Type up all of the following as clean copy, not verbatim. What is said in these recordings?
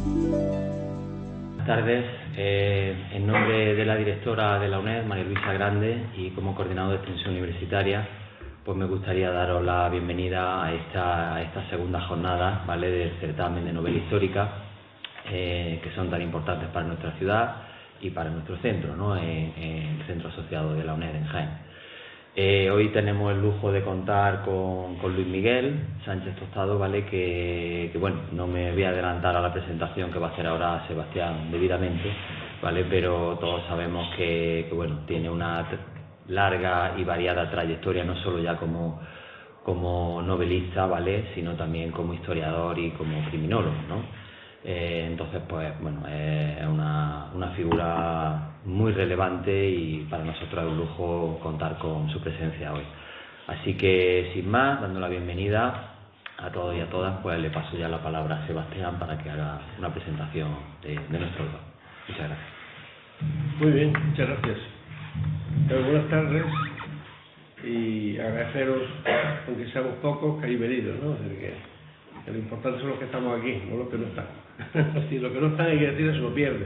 Buenas tardes. En nombre de la directora de la UNED, María Luisa Grande, y como coordinador de extensión universitaria, pues me gustaría daros la bienvenida a esta segunda jornada, ¿vale?, del certamen de novela histórica, que son tan importantes para nuestra ciudad y para nuestro centro, ¿no?, el centro asociado de la UNED en Jaén. Hoy tenemos el lujo de contar con Luis Miguel Sánchez Tostado, ¿vale?, que bueno, no me voy a adelantar a la presentación que va a hacer ahora Sebastián debidamente, ¿vale?, pero todos sabemos que bueno, tiene una larga y variada trayectoria, no solo ya como novelista, ¿vale?, sino también como historiador y como criminólogo, ¿no? Entonces, pues bueno, es una figura muy relevante y para nosotros es un lujo contar con su presencia hoy. Así que, sin más, dando la bienvenida a todos y a todas, pues le paso ya la palabra a Sebastián para que haga una presentación de nuestro autor. Muchas gracias. Muy bien, muchas gracias. Buenas tardes y agradeceros, aunque seamos pocos, que hayáis venido, ¿no? Que lo importante son los que estamos aquí, no los que no están. Si los que no están, hay que decir, se lo pierden.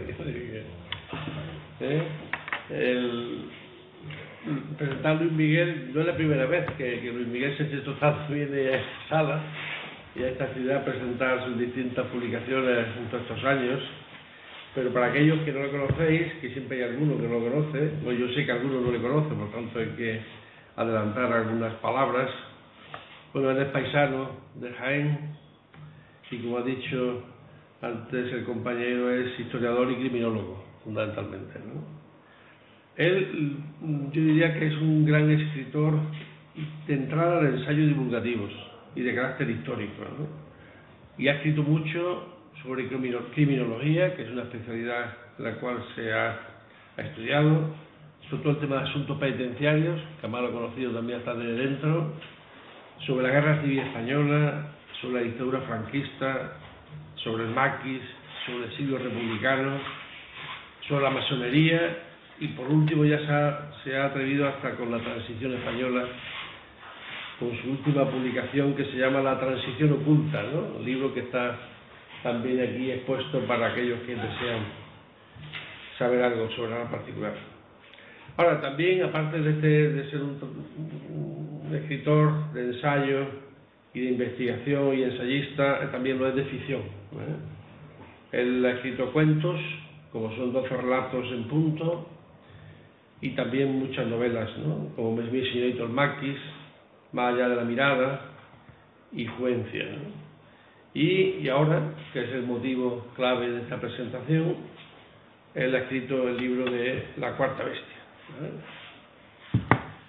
Presentar a Luis Miguel no es la primera vez que Luis Miguel Sánchez Tostado viene a esta sala y a esta ciudad a presentar sus distintas publicaciones en todos estos años, pero para aquellos que no lo conocéis, que siempre hay alguno que no lo conoce, pues yo sé que algunos no le conocen, por tanto hay que adelantar algunas palabras. Bueno, él es paisano de Jaén y, como ha dicho antes el compañero, es historiador y criminólogo, fundamentalmente, ¿no? Él, yo diría que es un gran escritor de entrada de ensayos divulgativos y de carácter histórico, ¿no? Y ha escrito mucho sobre criminología, que es una especialidad en la cual se ha estudiado, sobre todo el tema de asuntos penitenciarios, que además lo he conocido también hasta de dentro, sobre la Guerra Civil Española, sobre la dictadura franquista, sobre el maquis, sobre el siglo republicano, sobre la masonería y, por último, ya se ha atrevido hasta con la transición española, con su última publicación que se llama La transición oculta, ¿no? El libro que está también aquí expuesto para aquellos que desean saber algo sobre nada particular. Ahora, también, aparte de ser un escritor de ensayo y de investigación y ensayista, también lo es de ficción, ¿eh? Él ha escrito cuentos, como son 12 relatos en punto, y también muchas novelas, ¿no?, como Mes Mis Señorito el Maquis, Más allá de la mirada y Juencia, ¿no? Y ahora, que es el motivo clave de esta presentación, él ha escrito el libro de La Cuarta Bestia, ¿eh?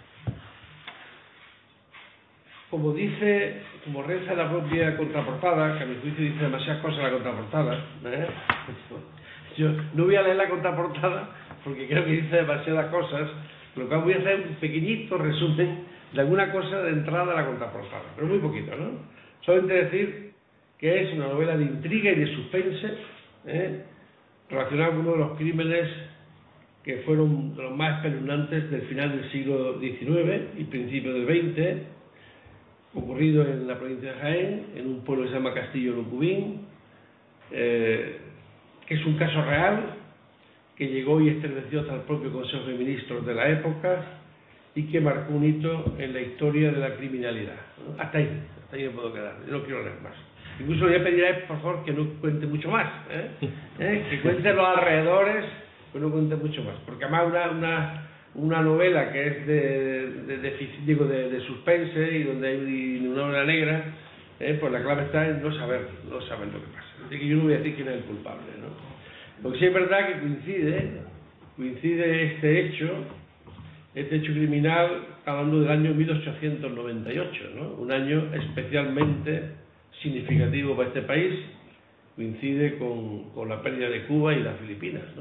Como reza la propia contraportada, que a mi juicio dice demasiadas cosas la contraportada, ¿eh? Yo no voy a leer la contraportada porque creo que dice demasiadas cosas, lo cual voy a hacer un pequeñito resumen de alguna cosa de entrada a la contraportada, pero muy poquito, ¿no? Solamente decir que es una novela de intriga y de suspense, relacionada con uno de los crímenes que fueron de los más espeluznantes del final del siglo XIX y principio del XX, ocurrido en la provincia de Jaén, en un pueblo que se llama Castillo Lucubín, que es un caso real, que llegó y estremeció hasta el propio Consejo de Ministros de la época y que marcó un hito en la historia de la criminalidad, ¿no? Hasta ahí me puedo quedar, yo no quiero leer más. Incluso le voy a pedir a él, por favor, que no cuente mucho más, que cuente los alrededores, pero no cuente mucho más, porque además una novela que es de suspense y donde hay una novela negra, pues la clave está en no saber lo que pasa. Así que yo no voy a decir quién es el culpable, ¿no? Porque sí es verdad que coincide este hecho criminal, hablando del año 1898, ¿no? Un año especialmente significativo para este país, coincide con la pérdida de Cuba y las Filipinas, ¿no?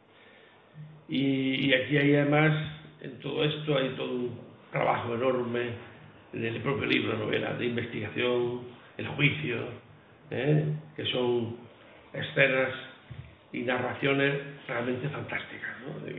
Y aquí hay además, en todo esto hay todo un trabajo enorme en el propio libro, novela, de investigación, el juicio, que son escenas y narraciones realmente fantásticas, ¿no?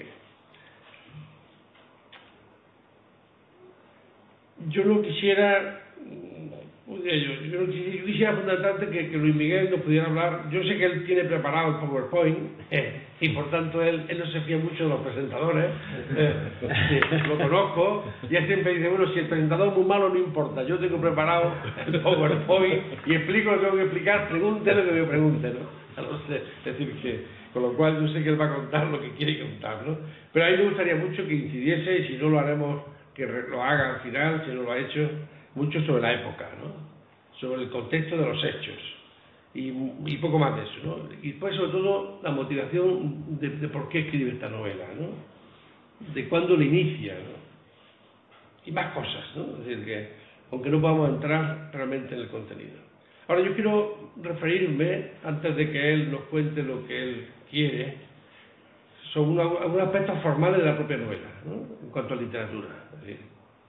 Yo no quisiera Yo quisiera fundamentalmente que Luis Miguel nos pudiera hablar. Yo sé que él tiene preparado el PowerPoint y por tanto él no se fía mucho de los presentadores. Sí, lo conozco y él siempre dice, bueno, si el presentador es muy malo no importa, yo tengo preparado el PowerPoint y explico lo que tengo que explicar, pregunte lo que me pregunte, ¿no? No sé, es decir, que con lo cual yo sé que él va a contar lo que quiere contar, ¿no? Pero a mí me gustaría mucho que incidiese, y si no lo haremos, que lo haga al final, si no lo ha hecho, mucho sobre la época, ¿no? Sobre el contexto de los hechos y poco más de eso, ¿no? Y después, sobre todo, la motivación de por qué escribe esta novela, ¿no? De cuándo la inicia, ¿no? Y más cosas, ¿no? Es decir, que aunque no podamos entrar realmente en el contenido. Ahora, yo quiero referirme, antes de que él nos cuente lo que él quiere, sobre algunos aspectos formales de la propia novela, ¿no? En cuanto a literatura. Es decir,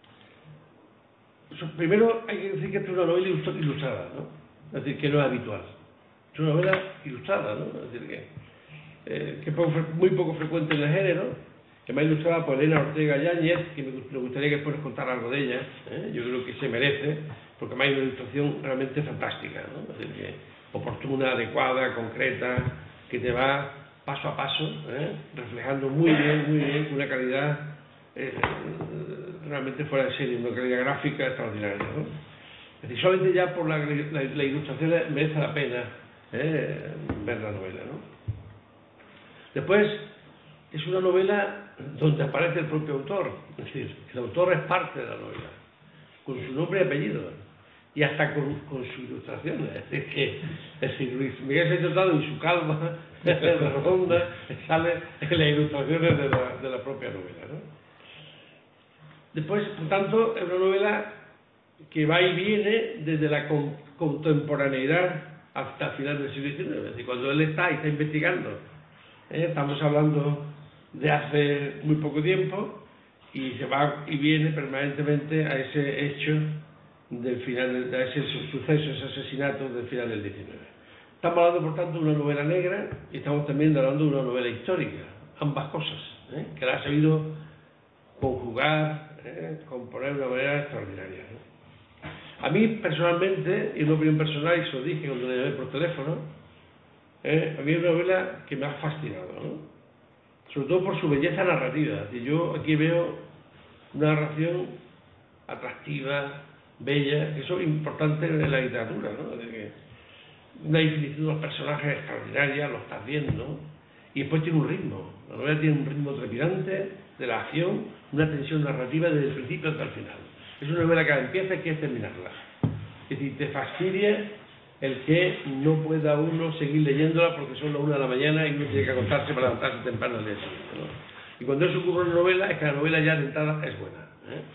primero hay que decir que esta es una novela ilustrada, ¿no? Es decir, que no es habitual. Es una novela ilustrada, ¿no? Es decir, que es muy poco frecuente en el género, que me ha ilustrada por Elena Ortega Yáñez, que me gustaría que después nos contara algo de ella, ¿eh? Yo creo que se merece, porque me ha una ilustración realmente fantástica, ¿no? Es decir, que oportuna, adecuada, concreta, que te va paso a paso, reflejando muy bien, una calidad realmente fuera de serie, una calidad gráfica extraordinaria, ¿no? Es decir, solamente ya por la ilustración merece la pena ver la novela, ¿no? Después, es una novela donde aparece el propio autor, es decir, el autor es parte de la novela, con su nombre y apellido, y hasta con sus ilustraciones. Es decir, Luis Miguel Sánchez Hurtado y su calma redonda sale en las ilustraciones de la propia novela, ¿no? Después, por tanto, es una novela que va y viene desde la contemporaneidad hasta el final del siglo XIX. Es decir, cuando él está investigando, estamos hablando de hace muy poco tiempo, y se va y viene permanentemente a ese hecho del final, a ese suceso, ese asesinato del final del XIX. Estamos hablando, por tanto, de una novela negra y estamos también hablando de una novela histórica, ambas cosas, que la ha sabido conjugar, componer de una manera extraordinaria, ¿no? A mí personalmente, y una opinión personal, y se lo dije cuando le llamé por teléfono, a mí es una novela que me ha fascinado, ¿no? Sobre todo por su belleza narrativa. Y yo aquí veo una narración atractiva, bella, que eso es importante en la literatura, ¿no? Es decir, una definición de los personajes extraordinaria, lo estás viendo, y después tiene un ritmo. La novela tiene un ritmo trepidante de la acción, una tensión narrativa desde el principio hasta el final. Es una novela que empieza y quieres terminarla. Es decir, te fastidia el que no pueda uno seguir leyéndola porque son las 1 de la mañana y uno tiene que acostarse para levantarse temprano al día siguiente, ¿no? Y cuando eso ocurre en una novela, es que la novela ya de entrada es buena,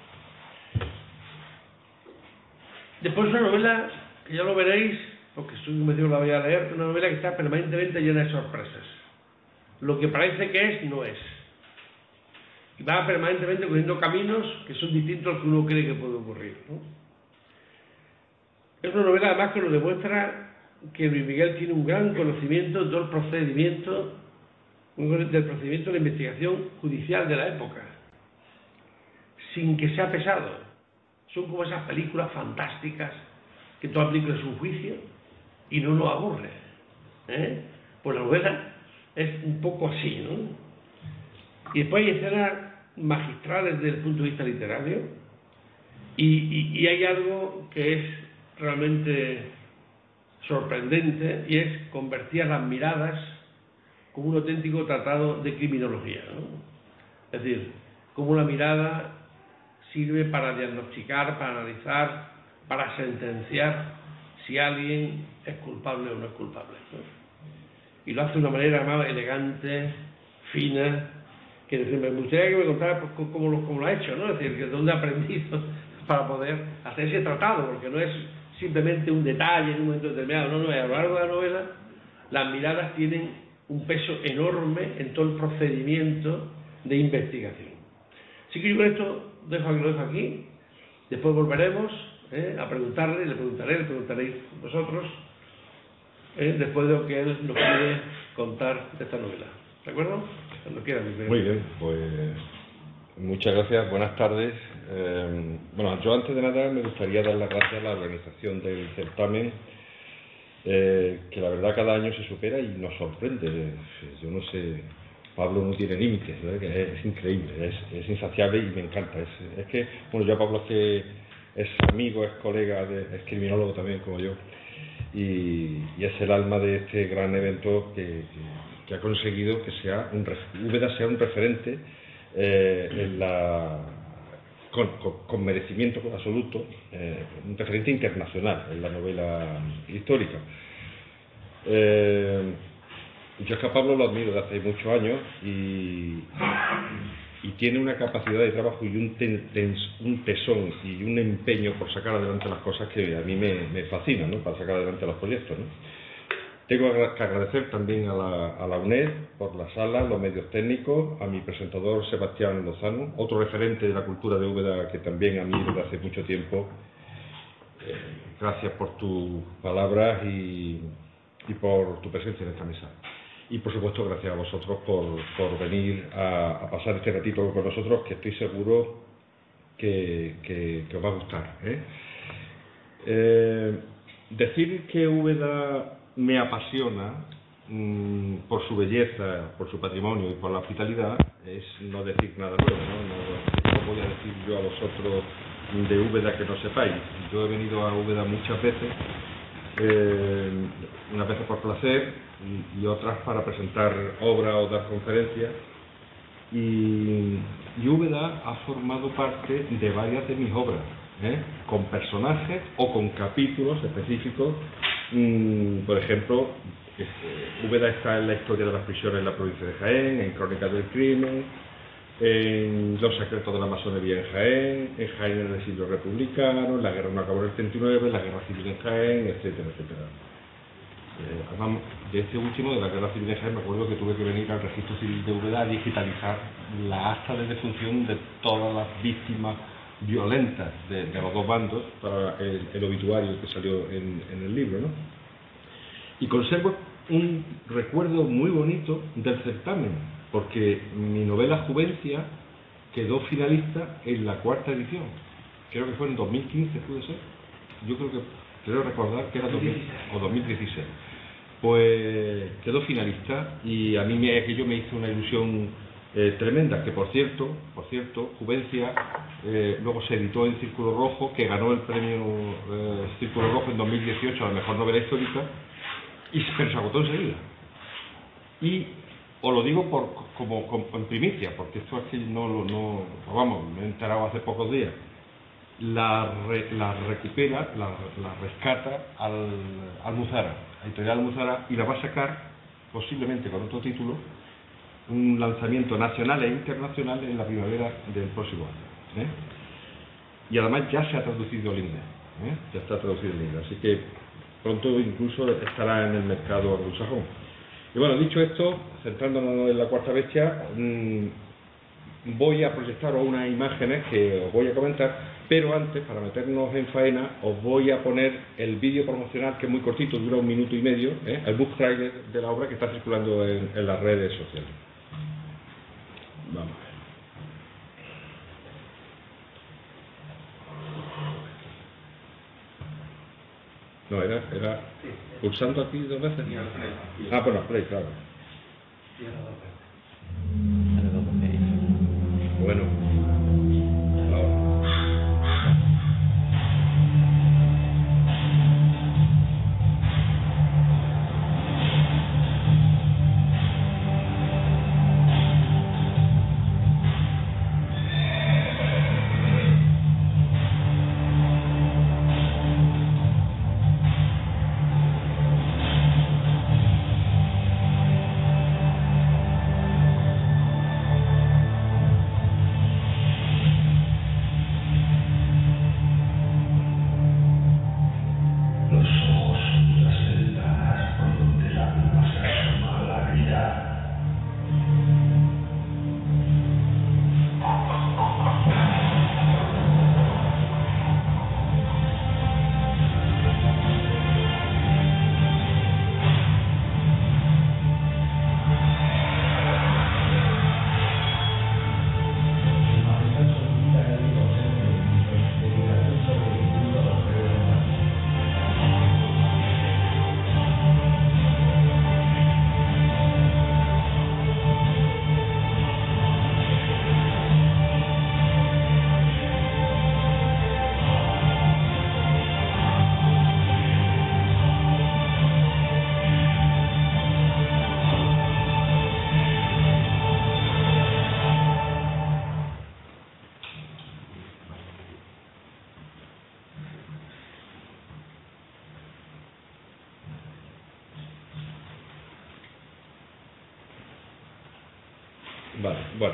Después una novela, que ya lo veréis, porque estoy convencido que la voy a leer, una novela que está permanentemente llena de sorpresas. Lo que parece que es, no es. Y va permanentemente cogiendo caminos que son distintos a los que uno cree que puede ocurrir, ¿no? Es una novela además que nos demuestra que Luis Miguel tiene un gran conocimiento del procedimiento de la investigación judicial de la época, sin que sea pesado. Son como esas películas fantásticas que toda película es un juicio y no nos aburre, Pues la novela es un poco así, ¿no? Y después hay escenas magistrales desde el punto de vista literario y hay algo que es realmente sorprendente, y es convertir las miradas como un auténtico tratado de criminología, ¿no? Es decir, cómo la mirada sirve para diagnosticar, para analizar, para sentenciar si alguien es culpable o no es culpable, ¿no? Y lo hace de una manera más elegante, fina, que me gustaría que me contara cómo lo ha hecho, ¿no? Es decir, que dónde ha aprendido para poder hacer ese tratado, porque no es simplemente un detalle en un momento determinado, no, a lo largo de la novela las miradas tienen un peso enorme en todo el procedimiento de investigación. Así que yo con esto lo dejo aquí, después volveremos a preguntarle, le preguntaréis vosotros, después de lo que él nos quiere contar de esta novela. ¿De acuerdo? Cuando quieran. Muy bien, pues Muchas gracias, buenas tardes. Bueno, yo antes de nada me gustaría dar las gracias a la organización del certamen, que la verdad cada año se supera y nos sorprende. Yo no sé, Pablo no tiene límites, ¿verdad? Que es increíble, es insaciable y me encanta. Es que, bueno, ya Pablo es amigo, es colega, es criminólogo también como yo, y es el alma de este gran evento que ha conseguido que Úbeda sea un referente con merecimiento absoluto, un referente internacional en la novela histórica. Yo es que a Pablo lo admiro desde hace muchos años y tiene una capacidad de trabajo y un tesón y un empeño por sacar adelante las cosas que a mí me fascinan, ¿no? Para sacar adelante los proyectos, ¿no? Tengo que agradecer también a la UNED por la sala, los medios técnicos, a mi presentador Sebastián Lozano, otro referente de la cultura de Úbeda que también a mí desde hace mucho tiempo. Gracias por tus palabras y por tu presencia en esta mesa. Y por supuesto gracias a vosotros por venir a pasar este ratito con nosotros, que estoy seguro que os va a gustar, decir que Úbeda me apasiona por su belleza, por su patrimonio y por la hospitalidad es no decir nada nuevo, ¿no? No voy a decir yo a vosotros de Úbeda que no sepáis. Yo he venido a Úbeda muchas veces, unas veces por placer y otras para presentar obras o dar conferencias, y Úbeda ha formado parte de varias de mis obras, con personajes o con capítulos específicos. Por ejemplo, Úbeda está en la historia de las prisiones en la provincia de Jaén, en Crónicas del Crimen, en Los secretos de la masonería en Jaén en el siglo republicano, la guerra no acabó en el 39, la guerra civil en Jaén, etcétera, etcétera. Además, de este último, de la guerra civil en Jaén, me acuerdo que tuve que venir al registro civil de Úbeda a digitalizar la acta de defunción de todas las víctimas violentas de los dos bandos para el obituario que salió en el libro, ¿no? Y conservo un recuerdo muy bonito del certamen, porque mi novela Juvencia quedó finalista en la 4ª edición. Creo que fue en 2015, puede ser. Yo creo recordar que era 2016. Pues quedó finalista y a mí aquello me hizo una ilusión tremenda, que por cierto, Juvencia luego se editó en Círculo Rojo, que ganó el premio Círculo Rojo en 2018 a la mejor novela histórica, pero se agotó enseguida. Y os lo digo como en primicia, porque esto es que me he enterado hace pocos días. La recupera, la rescata Almuzara, la editorial Almuzara, y la va a sacar posiblemente con otro título, un lanzamiento nacional e internacional en la primavera del próximo año. Y además ya se ha traducido al inglés, así que pronto incluso estará en el mercado anglosajón. Y bueno, dicho esto, centrándonos en la Cuarta Bestia, voy a proyectaros unas imágenes que os voy a comentar, pero antes, para meternos en faena, os voy a poner el vídeo promocional, que es muy cortito, dura 1 minuto y medio, el book trailer de la obra, que está circulando en las redes sociales. Vamos a ver. No, era pulsando aquí 2 veces. Bueno, play, claro. Bueno, ahora. Vale, bueno.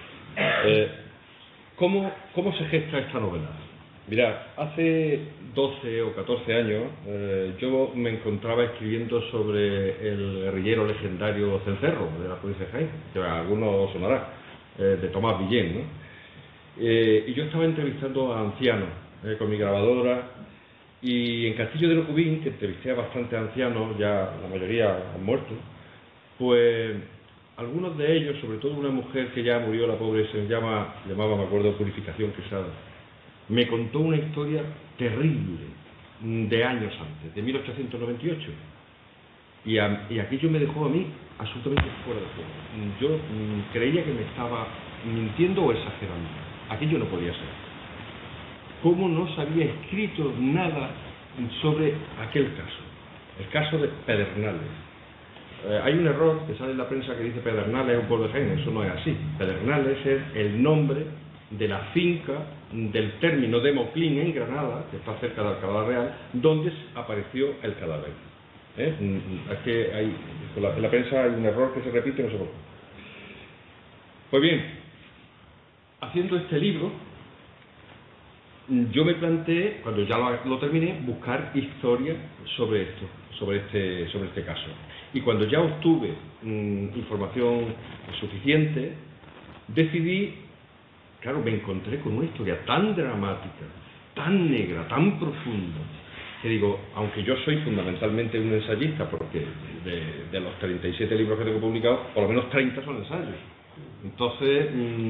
¿Cómo se gesta esta novela? Mirad, hace 12 o 14 años yo me encontraba escribiendo sobre el guerrillero legendario Cencerro, de la provincia de Jaén, que a algunos sonará, de Tomás Villén, ¿no? Y yo estaba entrevistando a ancianos con mi grabadora, y en Castillo de Locubín, que entrevisté a bastantes ancianos, ya la mayoría han muerto, pues algunos de ellos, sobre todo una mujer que ya murió, la pobre, se llamaba, me acuerdo, Purificación Quesada, me contó una historia terrible de años antes, de 1898. Y aquello me dejó a mí absolutamente fuera de juego. Yo creía que me estaba mintiendo o exagerando. Aquello no podía ser. ¿Cómo no se había escrito nada sobre aquel caso? El caso de Pedernales. Hay un error que sale en la prensa que dice Pedernales es un pueblo de Jaén. Eso no es así. Pedernales es el nombre de la finca del término de Moclín en Granada, que está cerca de Alcalá Real, donde apareció el cadáver. Es que en la prensa hay un error que se repite, no sé por qué. Pues bien, haciendo este libro, yo me planteé, cuando ya lo terminé, buscar historia sobre esto, sobre este caso. Y cuando ya obtuve información suficiente, decidí, claro, me encontré con una historia tan dramática, tan negra, tan profunda, que digo, aunque yo soy fundamentalmente un ensayista, porque de los 37 libros que tengo publicados, por lo menos 30 son ensayos. Entonces,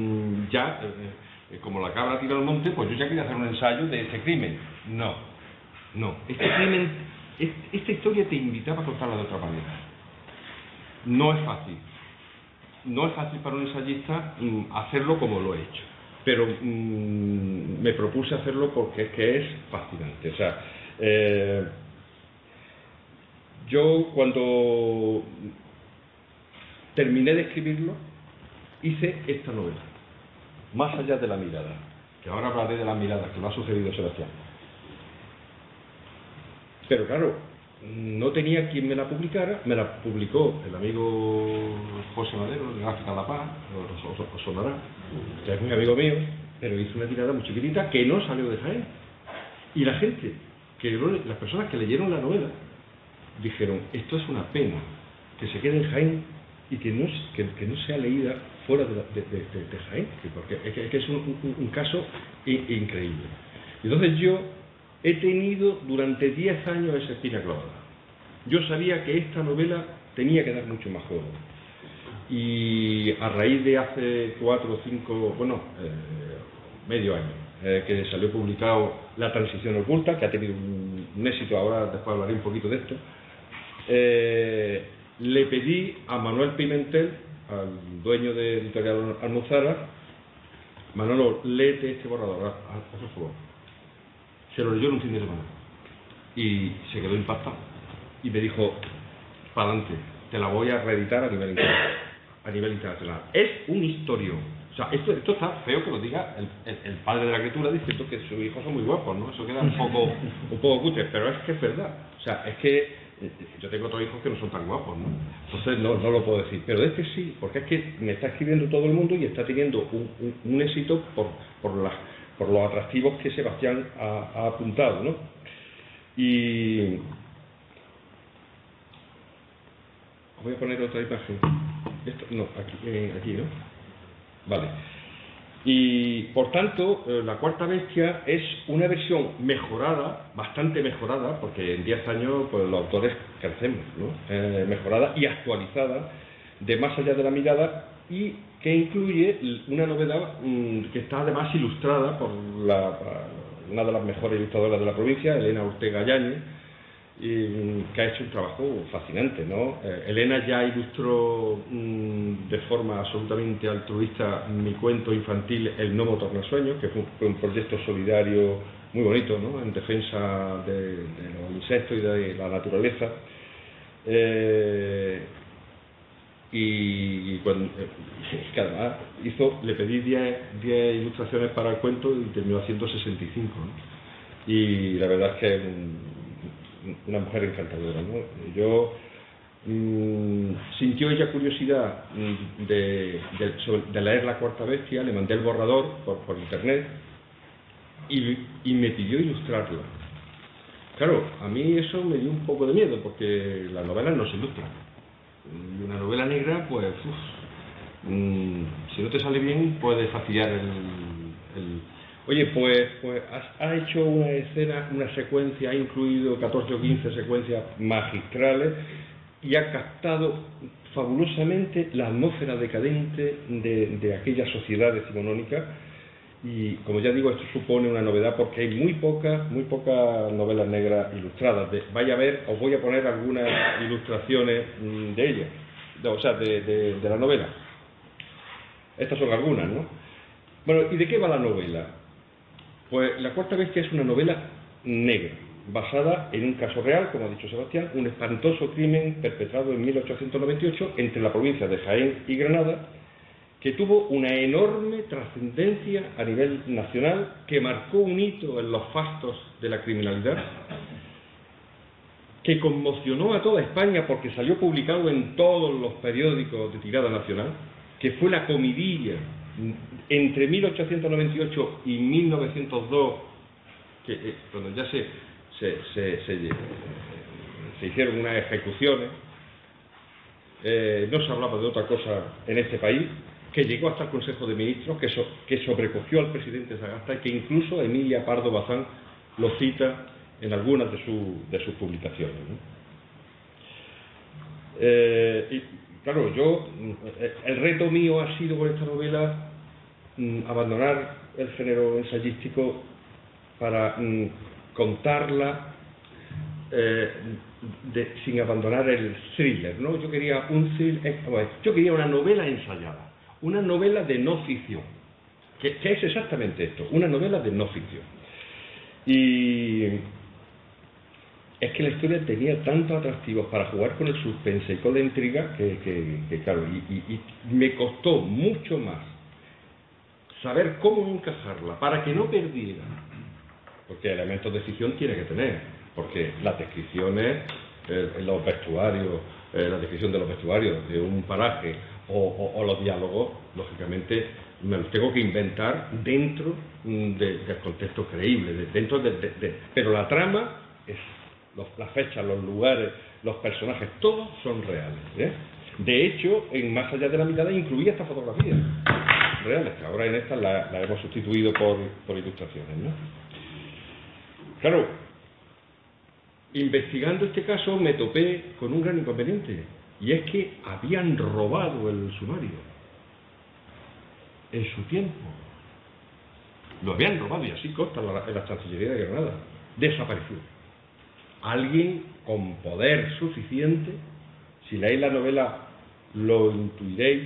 como la cabra tira al monte, pues yo ya quería hacer un ensayo de ese crimen. No. Esta historia te invitaba a contarla de otra manera. No es fácil. No es fácil para un ensayista hacerlo como lo he hecho. Pero me propuse hacerlo porque es que es fascinante. O sea, yo cuando terminé de escribirlo, hice esta novela, Más allá de la mirada, que ahora hablaré de las miradas, que lo ha sugerido Sebastián. Pero claro, no tenía quien me la publicara, me la publicó el amigo José Madero, de Gráfica La Paz, os sonará, que es un amigo mío, pero hizo una tirada muy chiquitita que no salió de Jaén. Y la gente, las personas que leyeron la novela, dijeron, esto es una pena, que se quede en Jaén y que no sea leída fuera de Jaén, porque es que es un caso increíble. Entonces yo he tenido durante 10 años esa espina clavada. Yo sabía que esta novela tenía que dar mucho más juego. Y a raíz de hace 4 o 5, medio año, que salió publicado La transición oculta, que ha tenido un éxito, ahora después hablaré un poquito de esto, le pedí a Manuel Pimentel, al dueño de Editorial Almuzara, Manolo, léete este borrador, haz el favor. Se lo leyó en un fin de semana y se quedó impactado y me dijo, para adelante, te la voy a reeditar a nivel internacional. Es un historión. O sea, esto está feo que lo diga el padre de la criatura diciendo que sus hijos son muy guapos, ¿no? Eso queda un poco cutre, pero es que es verdad. O sea, es que yo tengo otros hijos que no son tan guapos, ¿no? Entonces no lo puedo decir. Pero este sí, porque es que me está escribiendo todo el mundo y está teniendo un éxito por los atractivos que Sebastián ha apuntado, ¿no? Y voy a poner otra imagen. Aquí, ¿no? Vale. Y por tanto, La cuarta bestia es una versión mejorada, bastante mejorada, porque en 10 años pues, los autores crecemos, ¿no? Mejorada y actualizada de Más allá de la mirada, y que incluye una novedad que está además ilustrada por una de las mejores ilustradoras de la provincia, Elena Ortega Yáñez, que ha hecho un trabajo fascinante, ¿no? Elena ya ilustró de forma absolutamente altruista mi cuento infantil El gnomo tornasueños, que fue un proyecto solidario muy bonito, ¿no? En defensa de los insectos y de la naturaleza. Y que además le pedí 10 ilustraciones para el cuento y terminó haciendo 65, ¿no? Y la verdad es que una mujer encantadora, ¿no? Yo sintió ella curiosidad de leer La Cuarta Bestia, le mandé el borrador por internet y me pidió ilustrarla. Claro, a mí eso me dio un poco de miedo porque las novelas no se ilustran. Y una novela negra, pues, si no te sale bien, puede fastidiar Oye, pues ha hecho una escena, una secuencia, ha incluido 14 o 15 secuencias magistrales y ha captado fabulosamente la atmósfera decadente de aquella sociedad decimonónica. Y como ya digo, esto supone una novedad porque hay muy pocas novelas negras ilustradas. Vaya a ver, os voy a poner algunas ilustraciones de ellas, o sea, de la novela. Estas son algunas, ¿no? Bueno, ¿y de qué va la novela? Pues La Cuarta Bestia es una novela negra, basada en un caso real, como ha dicho Sebastián, un espantoso crimen perpetrado en 1898 entre la provincia de Jaén y Granada, que tuvo una enorme trascendencia a nivel nacional, que marcó un hito en los fastos de la criminalidad, que conmocionó a toda España porque salió publicado en todos los periódicos de tirada nacional, que fue la comidilla entre 1898 y 1902, cuando ya se hicieron unas ejecuciones, no se hablaba de otra cosa en este país, que llegó hasta el Consejo de Ministros, que sobrecogió al presidente Sagasta y que incluso Emilia Pardo Bazán lo cita en algunas de sus publicaciones, ¿no? Y claro, el reto mío ha sido con esta novela abandonar el género ensayístico para contarla sin abandonar el thriller, ¿no? Yo quería una novela ensayada, una novela de no ficción, que es exactamente esto, una novela de no ficción. Y es que la historia tenía tantos atractivos para jugar con el suspense y con la intriga que claro, y me costó mucho más saber cómo encajarla para que no perdiera, porque elementos de ficción tiene que tener, porque las descripciones, los vestuarios, la descripción de los vestuarios de un paraje o los diálogos, lógicamente me los tengo que inventar dentro del contexto creíble, pero la trama es las fechas, los lugares, los personajes, todos son reales, ¿eh? De hecho, en Más allá de la mirada incluía esta fotografía reales, que ahora en esta la hemos sustituido por ilustraciones, ¿no? Claro, investigando este caso me topé con un gran inconveniente, y es que habían robado el sumario en su tiempo. Lo habían robado, y así consta en la Chancillería de Granada. Desapareció. Alguien con poder suficiente, si leéis la novela lo intuiréis,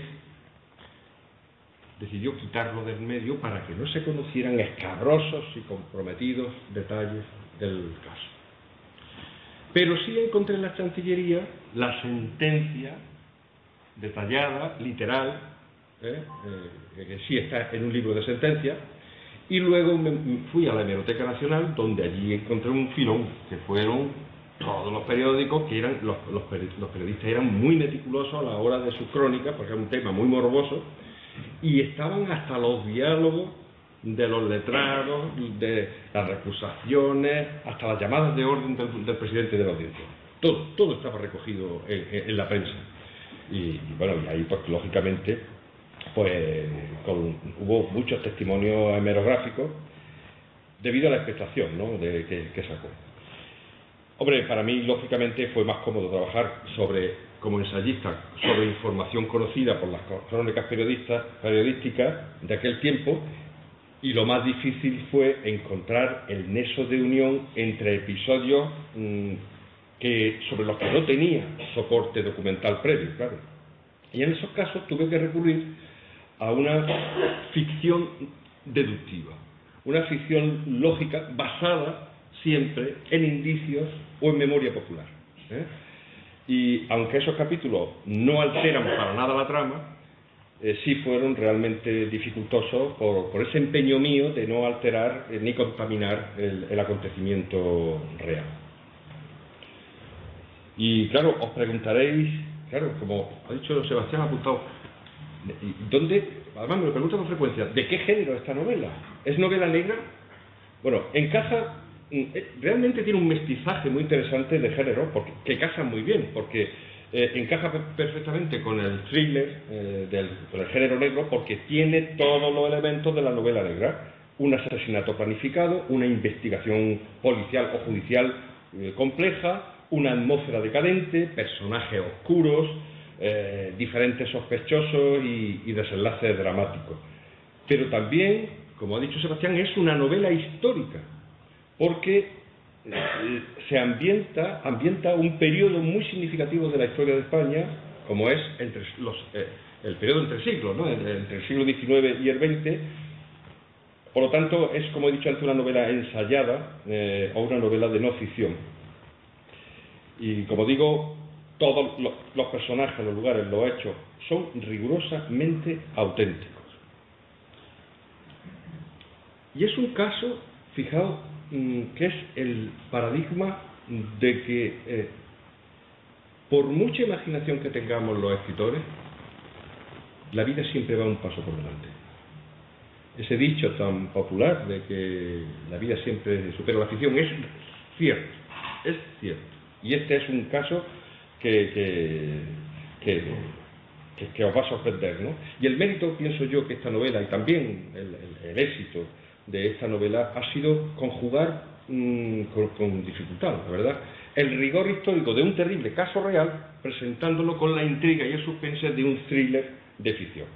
decidió quitarlo del medio para que no se conocieran escabrosos y comprometidos detalles del caso. Pero sí encontré en la Chancillería la sentencia detallada, literal, que sí está en un libro de sentencias, y luego me fui a la Hemeroteca Nacional, donde allí encontré un filón, que fueron todos los periódicos, que eran los periodistas eran muy meticulosos a la hora de sus crónicas, porque era un tema muy morboso, y estaban hasta los diálogos de los letrados, de las recusaciones, hasta las llamadas de orden del presidente de la audiencia. Todo estaba recogido en la prensa. Y bueno, y ahí pues lógicamente pues hubo muchos testimonios hemerográficos debido a la expectación, ¿no?, que sacó. Hombre, para mí lógicamente fue más cómodo trabajar como ensayista sobre información conocida por las crónicas periodísticas de aquel tiempo, y lo más difícil fue encontrar el nexo de unión entre episodios sobre los que no tenía soporte documental previo, claro. Y en esos casos tuve que recurrir a una ficción deductiva, una ficción lógica basada siempre en indicios o en memoria popular, ¿eh? Y aunque esos capítulos no alteran para nada la trama, sí fueron realmente dificultosos por ese empeño mío de no alterar ni contaminar el acontecimiento real. Y claro, os preguntaréis, claro, como ha dicho Sebastián, ha apuntado, ¿dónde? Además me lo preguntan con frecuencia, ¿de qué género es esta novela? ¿Es novela negra? Bueno, encaja, realmente tiene un mestizaje muy interesante de género, que casa muy bien, porque encaja perfectamente con el thriller, con el género negro, porque tiene todos los elementos de la novela negra. Un asesinato planificado, una investigación policial o judicial compleja, una atmósfera decadente, personajes oscuros, diferentes sospechosos y desenlaces dramáticos. Pero también, como ha dicho Sebastián, es una novela histórica, porque se ambienta un periodo muy significativo de la historia de España, como es el periodo entre siglos, ¿no? Entre el siglo XIX y el XX. Por lo tanto, es, como he dicho antes, una novela ensayada o una novela de no ficción. Y como digo, todos los personajes, los lugares, los hechos son rigurosamente auténticos. Y es un caso, fijaos, que es el paradigma de que por mucha imaginación que tengamos los escritores, la vida siempre va un paso por delante. Ese dicho tan popular de que la vida siempre supera la ficción es cierto, es cierto. Y este es un caso que os va a sorprender, ¿no? Y el mérito, pienso yo, que esta novela, y también el éxito de esta novela, ha sido conjugar con dificultad, la verdad, el rigor histórico de un terrible caso real, presentándolo con la intriga y el suspense de un thriller de ficción.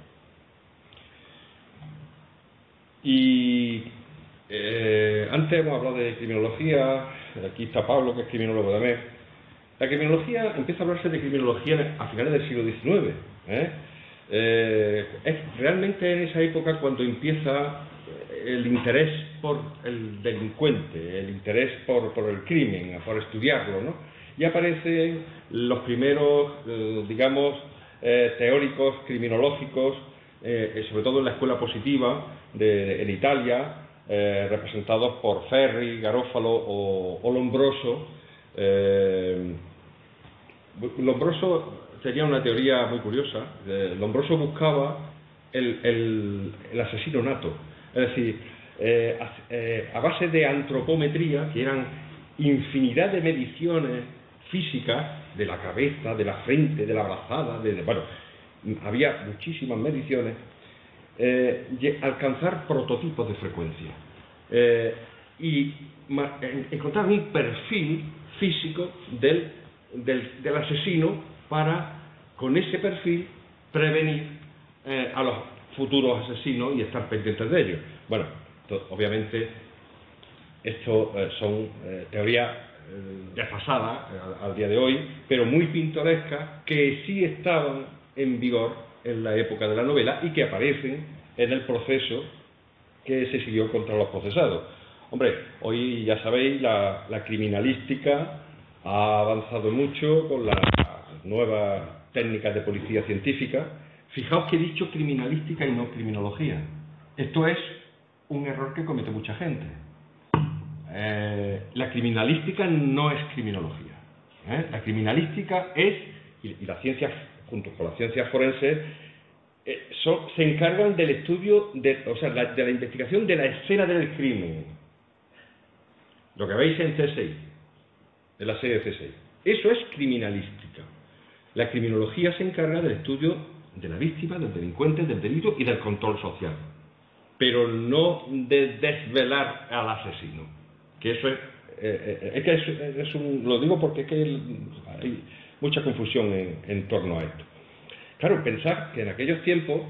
Y antes hemos hablado de criminología, aquí está Pablo, que es criminólogo también. La criminología, empieza a hablarse de criminología a finales del siglo XIX. Es realmente en esa época cuando empieza el interés por el delincuente, el interés por el crimen, por estudiarlo, ¿no? Y aparecen los primeros, teóricos criminológicos, sobre todo en la escuela positiva en Italia, representados por Ferri, Garofalo o Lombroso. Lombroso tenía una teoría muy curiosa. Lombroso buscaba el asesino nato, es decir, a base de antropometría, que eran infinidad de mediciones físicas de la cabeza, de la frente, de la brazada, había muchísimas mediciones, alcanzar prototipos de frecuencia y encontrar un perfil físico del asesino para, con ese perfil, prevenir a los futuros asesinos y estar pendientes de ellos. Bueno, obviamente esto son teorías desfasadas al día de hoy, pero muy pintorescas, que sí estaban en vigor en la época de la novela y que aparecen en el proceso que se siguió contra los procesados. Hombre, hoy ya sabéis, la criminalística ha avanzado mucho con las nuevas técnicas de policía científica. Fijaos que he dicho criminalística y no criminología. Esto es un error que comete mucha gente. La criminalística no es criminología. La criminalística es, y las ciencias, junto con las ciencias forenses, se encargan del estudio, de la investigación de la escena del crimen. Lo que veis en C6, en la serie C6. Eso es criminalística. La criminología se encarga del estudio de la víctima, del delincuente, del delito y del control social, pero no de desvelar al asesino. Que eso lo digo porque es que hay mucha confusión en torno a esto. Claro, pensar que en aquellos tiempos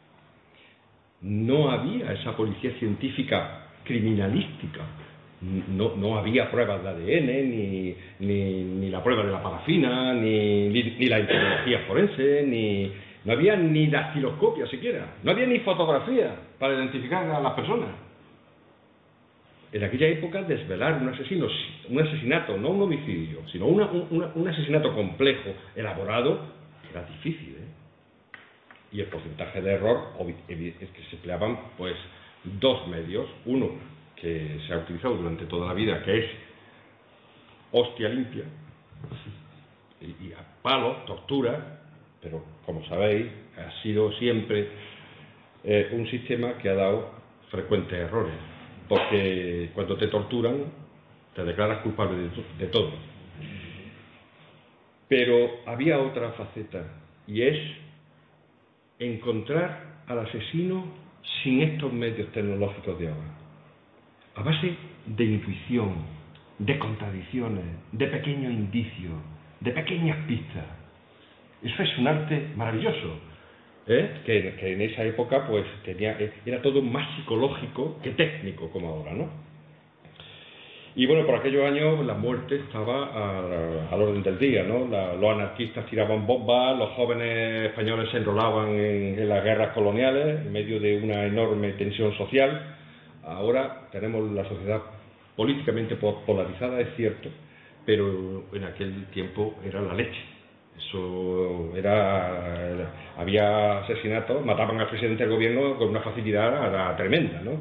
no había esa policía científica criminalística. No había pruebas de ADN, ni la prueba de la parafina, ni la entomología forense, no había ni dactiloscopia siquiera, no había ni fotografía para identificar a las personas. En aquella época, desvelar un asesinato, no un homicidio, sino un asesinato complejo, elaborado, era difícil, Y el porcentaje de error es que se empleaban dos medios. Uno que se ha utilizado durante toda la vida, que es hostia limpia, palos, tortura, pero como sabéis, ha sido siempre un sistema que ha dado frecuentes errores, porque cuando te torturan te declaras culpable de todo. Pero había otra faceta, y es encontrar al asesino sin estos medios tecnológicos de ahora, a base de intuición, de contradicciones, de pequeños indicios, de pequeñas pistas. Eso es un arte maravilloso, que en esa época pues era todo más psicológico que técnico como ahora, ¿no? Y bueno, por aquellos años la muerte estaba al orden del día, ¿no? Los anarquistas tiraban bombas, los jóvenes españoles se enrolaban en las guerras coloniales en medio de una enorme tensión social. Ahora tenemos la sociedad políticamente polarizada, es cierto, pero en aquel tiempo era la leche. Eso había asesinatos, mataban al presidente del gobierno con una facilidad tremenda, ¿no?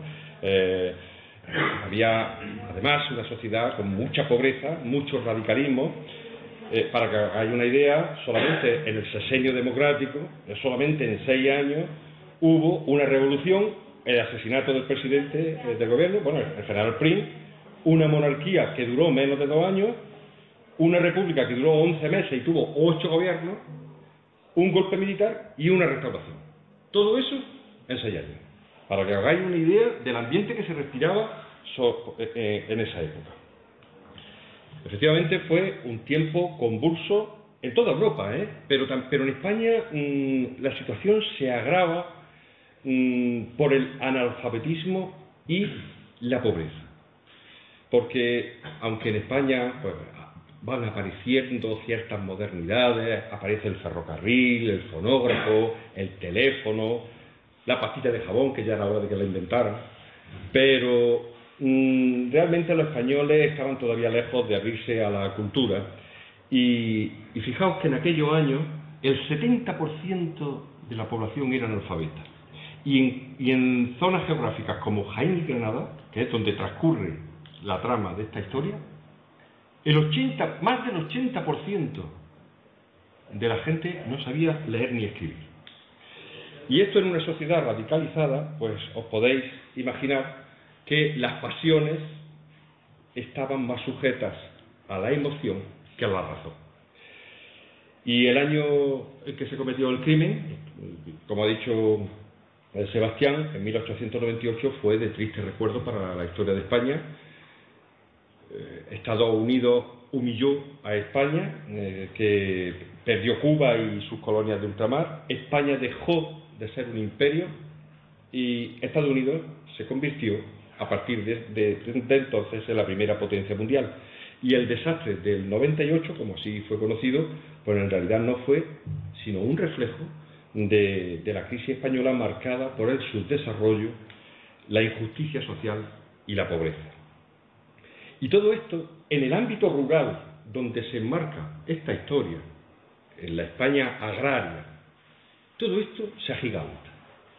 Había además una sociedad con mucha pobreza, mucho radicalismo. Para que hagáis una idea, solamente en el sexenio democrático, solamente en 6 años, hubo una revolución, el asesinato del presidente del gobierno, bueno, el general Prim, una monarquía que duró menos de 2 años, una república que duró 11 meses y tuvo 8 gobiernos, un golpe militar y una restauración. Todo eso en 6 años. Para que hagáis una idea del ambiente que se respiraba en esa época. Efectivamente fue un tiempo convulso en toda Europa, pero en España la situación se agrava por el analfabetismo y la pobreza. Porque aunque en España pues, van apareciendo ciertas modernidades, aparece el ferrocarril, el fonógrafo, el teléfono, la pastilla de jabón, que ya era hora de que la inventaran, pero realmente los españoles estaban todavía lejos de abrirse a la cultura. Y fijaos que en aquellos años el 70% de la población era analfabeta. Y en zonas geográficas como Jaén y Granada, que es donde transcurre la trama de esta historia, más del 80% de la gente no sabía leer ni escribir. Y esto en una sociedad radicalizada, pues os podéis imaginar que las pasiones estaban más sujetas a la emoción que a la razón. Y el año en que se cometió el crimen, como ha dicho Sebastián, en 1898 fue de triste recuerdo para la historia de España. Estados Unidos humilló a España, que perdió Cuba y sus colonias de ultramar. España dejó de ser un imperio y Estados Unidos se convirtió a partir de entonces en la primera potencia mundial. Y el desastre del 98, como así fue conocido, pues en realidad no fue sino un reflejo de la crisis española marcada por el subdesarrollo, la injusticia social y la pobreza. Y todo esto en el ámbito rural, donde se enmarca esta historia, en la España agraria, todo esto se agiganta,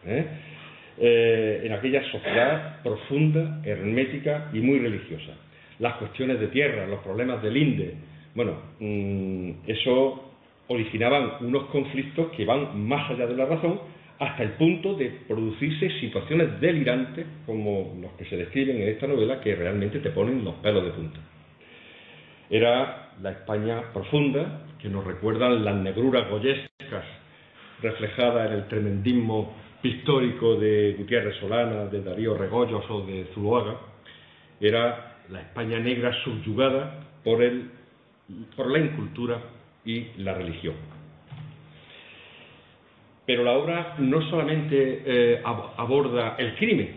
en aquella sociedad profunda, hermética y muy religiosa. Las cuestiones de tierra, los problemas del INDE, bueno, eso originaban unos conflictos que van más allá de la razón, hasta el punto de producirse situaciones delirantes como los que se describen en esta novela, que realmente te ponen los pelos de punta. Era la España profunda, que nos recuerdan las negruras goyescas reflejadas en el tremendismo pictórico de Gutiérrez Solana, de Darío Regoyos o de Zuloaga. Era la España negra subyugada por la incultura y la religión. Pero la obra no solamente aborda el crimen,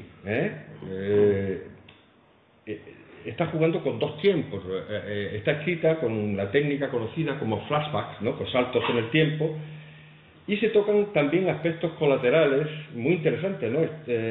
está jugando con dos tiempos. Está escrita con la técnica conocida como flashback, ¿no? Con saltos en el tiempo, y se tocan también aspectos colaterales muy interesantes, ¿no?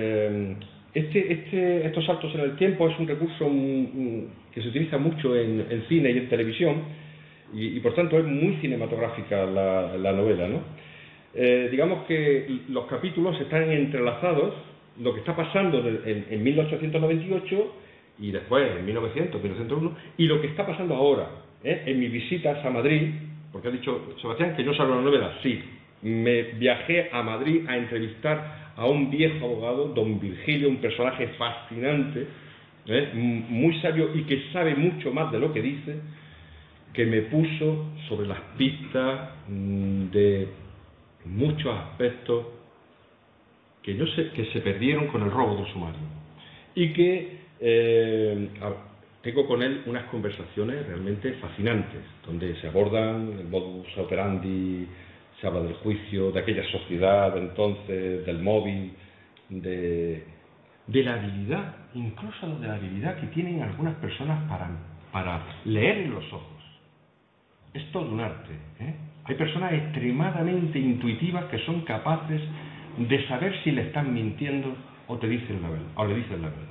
Estos saltos en el tiempo es un recurso que se utiliza mucho en cine y en televisión, y por tanto es muy cinematográfica la novela, ¿no? Digamos que los capítulos están entrelazados, lo que está pasando en 1898 y después en 1900, 1901, y lo que está pasando ahora, en mis visitas a Madrid, porque ha dicho Sebastián que yo salgo la novela. Sí, me viajé a Madrid a entrevistar a un viejo abogado, don Virgilio, un personaje fascinante, muy sabio y que sabe mucho más de lo que dice, que me puso sobre las pistas de muchos aspectos que yo sé que se perdieron con el robo del sumario y que tengo con él unas conversaciones realmente fascinantes, donde se abordan el modus operandi, se habla del juicio, de aquella sociedad entonces, del móvil, de la habilidad, incluso de la habilidad que tienen algunas personas para leer en los ojos. Es todo un arte, ¿eh? Hay personas extremadamente intuitivas que son capaces de saber si le están mintiendo o te dicen la verdad, o le dicen la verdad.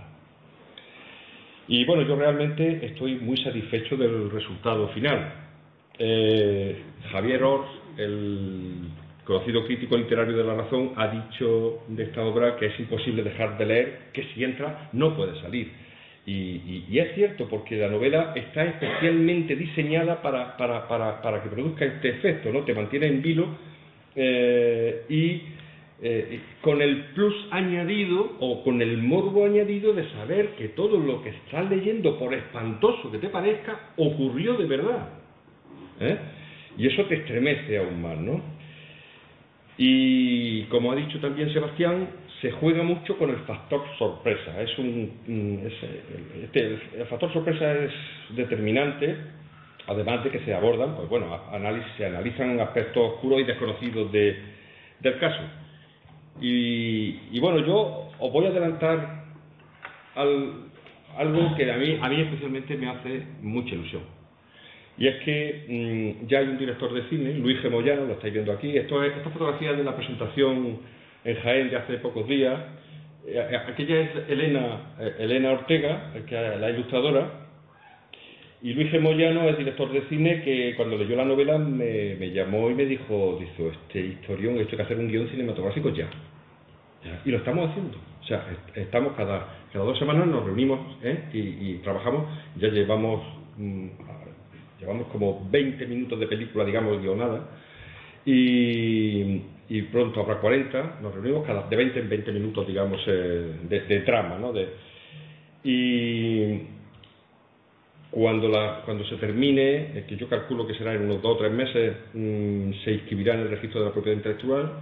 Y bueno, yo realmente estoy muy satisfecho del resultado final. Javier Ors, el conocido crítico literario de La Razón, ha dicho de esta obra que es imposible dejar de leer, que si entra no puede salir. Y es cierto, porque la novela está especialmente diseñada para que produzca este efecto, ¿no? Te mantiene en vilo con el plus añadido o con el morbo añadido de saber que todo lo que estás leyendo, por espantoso que te parezca, ocurrió de verdad, y eso te estremece aún más, ¿no? Y como ha dicho también Sebastián, se juega mucho con el factor sorpresa. El factor sorpresa es determinante, además de que se abordan, pues bueno, se analizan aspectos oscuros y desconocidos del caso. Y bueno, yo os voy a adelantar algo que a mí especialmente me hace mucha ilusión. Y es que ya hay un director de cine, Luis G. Moyano, lo estáis viendo aquí. Esta fotografía de la presentación en Jaén de hace pocos días. Aquella es Elena Ortega, la ilustradora. Y Luis G. Moyano es director de cine que cuando leyó la novela me llamó y me dijo, este historión, esto hay que hacer un guión cinematográfico ya. Y lo estamos haciendo. O sea, estamos cada 2 semanas nos reunimos y trabajamos. Ya llevamos como 20 minutos de película, digamos, guionada. Y pronto habrá 40. Nos reunimos de 20 en 20 minutos, digamos, de trama, ¿no? Y cuando se termine, que yo calculo que será en unos 2 o 3 meses, se inscribirá en el registro de la propiedad intelectual,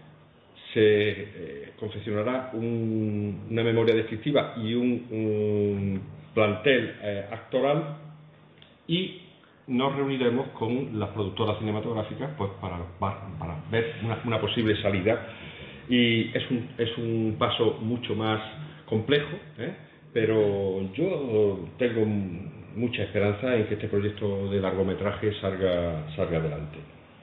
se confeccionará una memoria descriptiva y un plantel actoral, y nos reuniremos con las productoras cinematográficas pues para ver una posible salida. Y es un paso mucho más complejo, pero yo tengo mucha esperanza en que este proyecto de largometraje salga adelante.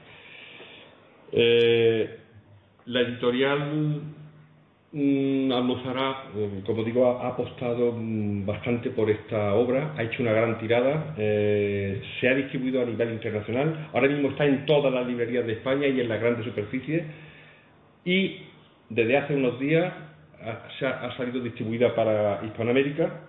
La editorial Almozara, como digo, ha apostado bastante por esta obra, ha hecho una gran tirada, se ha distribuido a nivel internacional, ahora mismo está en todas las librerías de España y en las grandes superficies, y desde hace unos días ha salido distribuida para Hispanoamérica,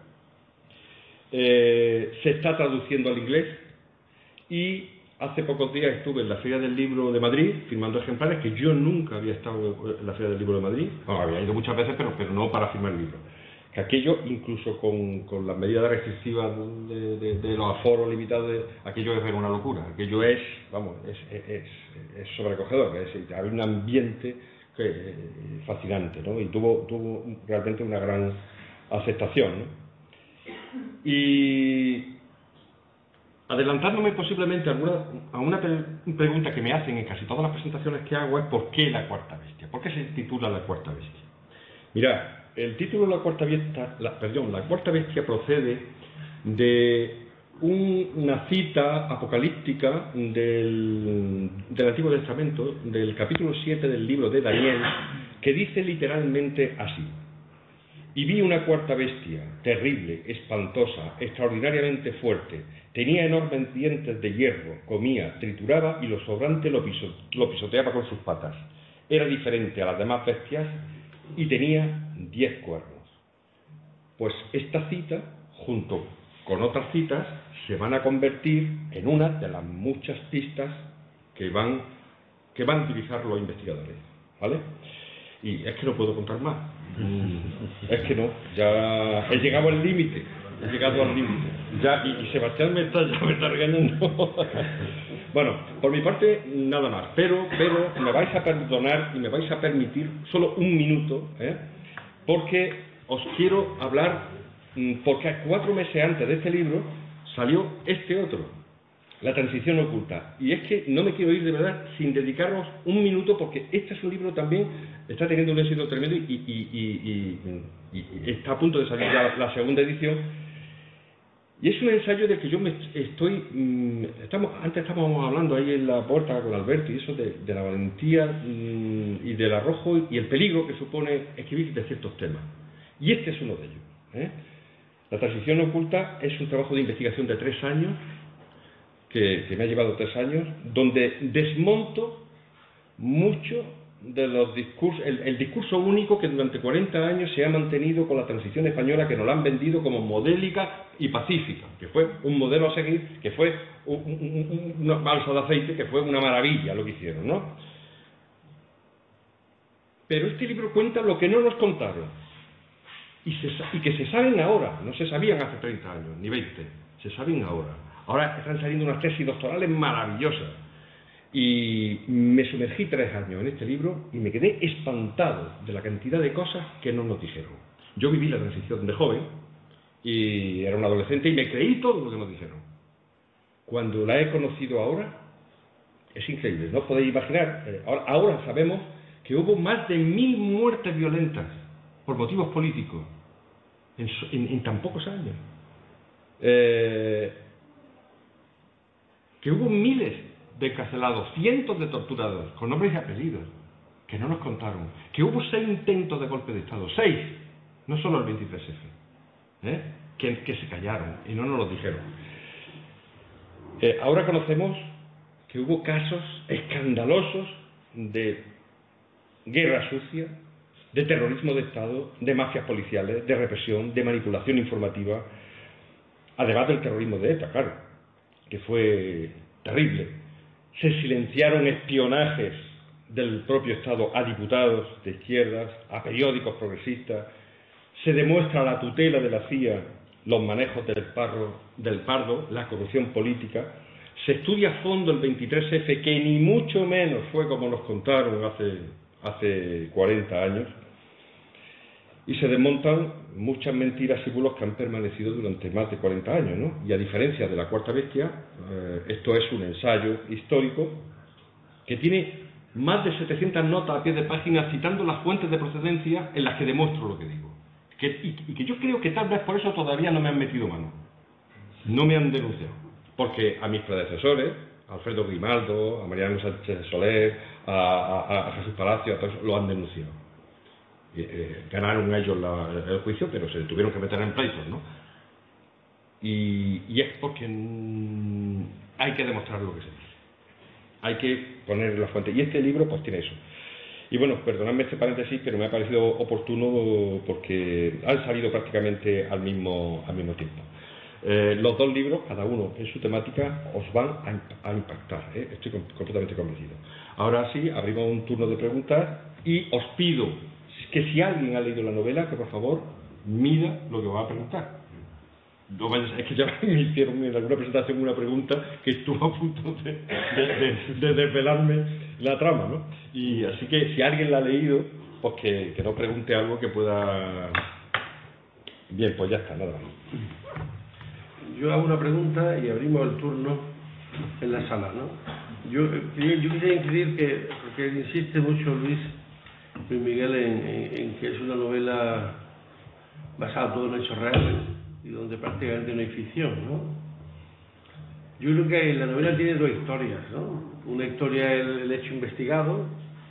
se está traduciendo al inglés, y hace pocos días estuve en la Feria del Libro de Madrid firmando ejemplares, que yo nunca había estado en la Feria del Libro de Madrid. Bueno, había ido muchas veces, pero no para firmar libros. Que aquello, incluso con las medidas restrictivas de los aforos limitados, aquello es una locura. Aquello es sobrecogedor. Hay un ambiente fascinante, ¿no? Y tuvo realmente una gran aceptación, ¿no? Y adelantándome posiblemente a una pregunta que me hacen en casi todas las presentaciones que hago, es ¿por qué La Cuarta Bestia? ¿Por qué se titula La Cuarta Bestia? Mirad, el título La Cuarta Bestia procede de una cita apocalíptica del Antiguo Testamento, del capítulo 7 del libro de Daniel, que dice literalmente así: y vi una cuarta bestia, terrible, espantosa, extraordinariamente fuerte. Tenía enormes dientes de hierro, comía, trituraba y lo sobrante lo pisoteaba con sus patas. Era diferente a las demás bestias y tenía 10 cuernos. Pues esta cita, junto con otras citas, se van a convertir en una de las muchas pistas que van a utilizar los investigadores, ¿vale? Y es que no puedo contar más. Es que no, ya he llegado al límite. Ya, y Sebastián me está regañando. Bueno, por mi parte, nada más. Pero me vais a perdonar y me vais a permitir solo un minuto, porque os quiero hablar, porque 4 meses antes de este libro salió este otro, La transición oculta. Y es que no me quiero ir de verdad sin dedicaros un minuto, porque este es un libro también, está teniendo un éxito tremendo y está a punto de salir ya la segunda edición. Y es un ensayo del que yo antes estábamos hablando ahí en la puerta con Alberto y eso de la valentía y del arrojo y el peligro que supone escribir de ciertos temas. Y este es uno de ellos. La transición oculta es un trabajo de investigación de 3 años, que me ha llevado 3 años, donde desmonto mucho de los discursos, el discurso único que durante 40 años se ha mantenido con la transición española, que nos la han vendido como modélica y pacífica, que fue un modelo a seguir, que fue una balsa de aceite, que fue una maravilla lo que hicieron, ¿no? Pero este libro cuenta lo que no nos contaron y que se saben ahora, no se sabían hace 30 años, ni 20, se saben ahora. Ahora están saliendo unas tesis doctorales maravillosas. Y me sumergí 3 años en este libro y me quedé espantado de la cantidad de cosas que no nos dijeron. Yo viví la transición de joven y era un adolescente y me creí todo lo que nos dijeron. Cuando la he conocido ahora, es increíble, no podéis imaginar. Ahora sabemos que hubo más de 1000 muertes violentas por motivos políticos en tan pocos años. Que hubo miles de encarcelados, cientos de torturados, con nombres y apellidos, que no nos contaron. Que hubo 6 intentos de golpe de Estado, 6, no solo el 23F, que se callaron y no nos lo dijeron. Ahora conocemos que hubo casos escandalosos de guerra sucia, de terrorismo de Estado, de mafias policiales, de represión, de manipulación informativa, además del terrorismo de ETA, claro, que fue terrible. Se silenciaron espionajes del propio Estado a diputados de izquierdas, a periódicos progresistas. Se demuestra la tutela de la CIA, los manejos del Pardo, la corrupción política. Se estudia a fondo el 23F, que ni mucho menos fue como nos contaron hace 40 años. Y se desmontan muchas mentiras y bulos que han permanecido durante más de 40 años, ¿no? Y a diferencia de La Cuarta Bestia, esto es un ensayo histórico que tiene más de 700 notas a pie de página citando las fuentes de procedencia en las que demuestro lo que digo. Y que yo creo que tal vez por eso todavía no me han metido mano. No me han denunciado. Porque a mis predecesores, a Alfredo Grimaldo, a Mariano Sánchez Soler, a Jesús Palacio, a todos lo han denunciado. Ganaron ellos el juicio, pero se tuvieron que meter en pleitos, ¿no? Y es porque hay que demostrar lo que se dice, hay que poner la fuente, y este libro pues tiene eso. Y bueno, perdonadme este paréntesis, pero me ha parecido oportuno porque han salido prácticamente al mismo tiempo. Los 2 libros, cada uno en su temática, os van a impactar, estoy completamente convencido. Ahora sí, abrimos un turno de preguntas y os pido que si alguien ha leído la novela, que por favor mira lo que va a preguntar. No vayas, es que ya me hicieron en alguna presentación una pregunta que estuvo a punto de desvelarme la trama, ¿no? Y así que si alguien la ha leído, pues que no pregunte algo que pueda... Bien, pues ya está, nada más. Yo hago una pregunta y abrimos el turno en la sala, ¿no? Yo quisiera incidir porque insiste mucho Luis Miguel en que es una novela basada todo en hechos reales y donde prácticamente no hay ficción, ¿no? Yo creo que la novela tiene 2 historias, ¿no? Una historia es el hecho investigado,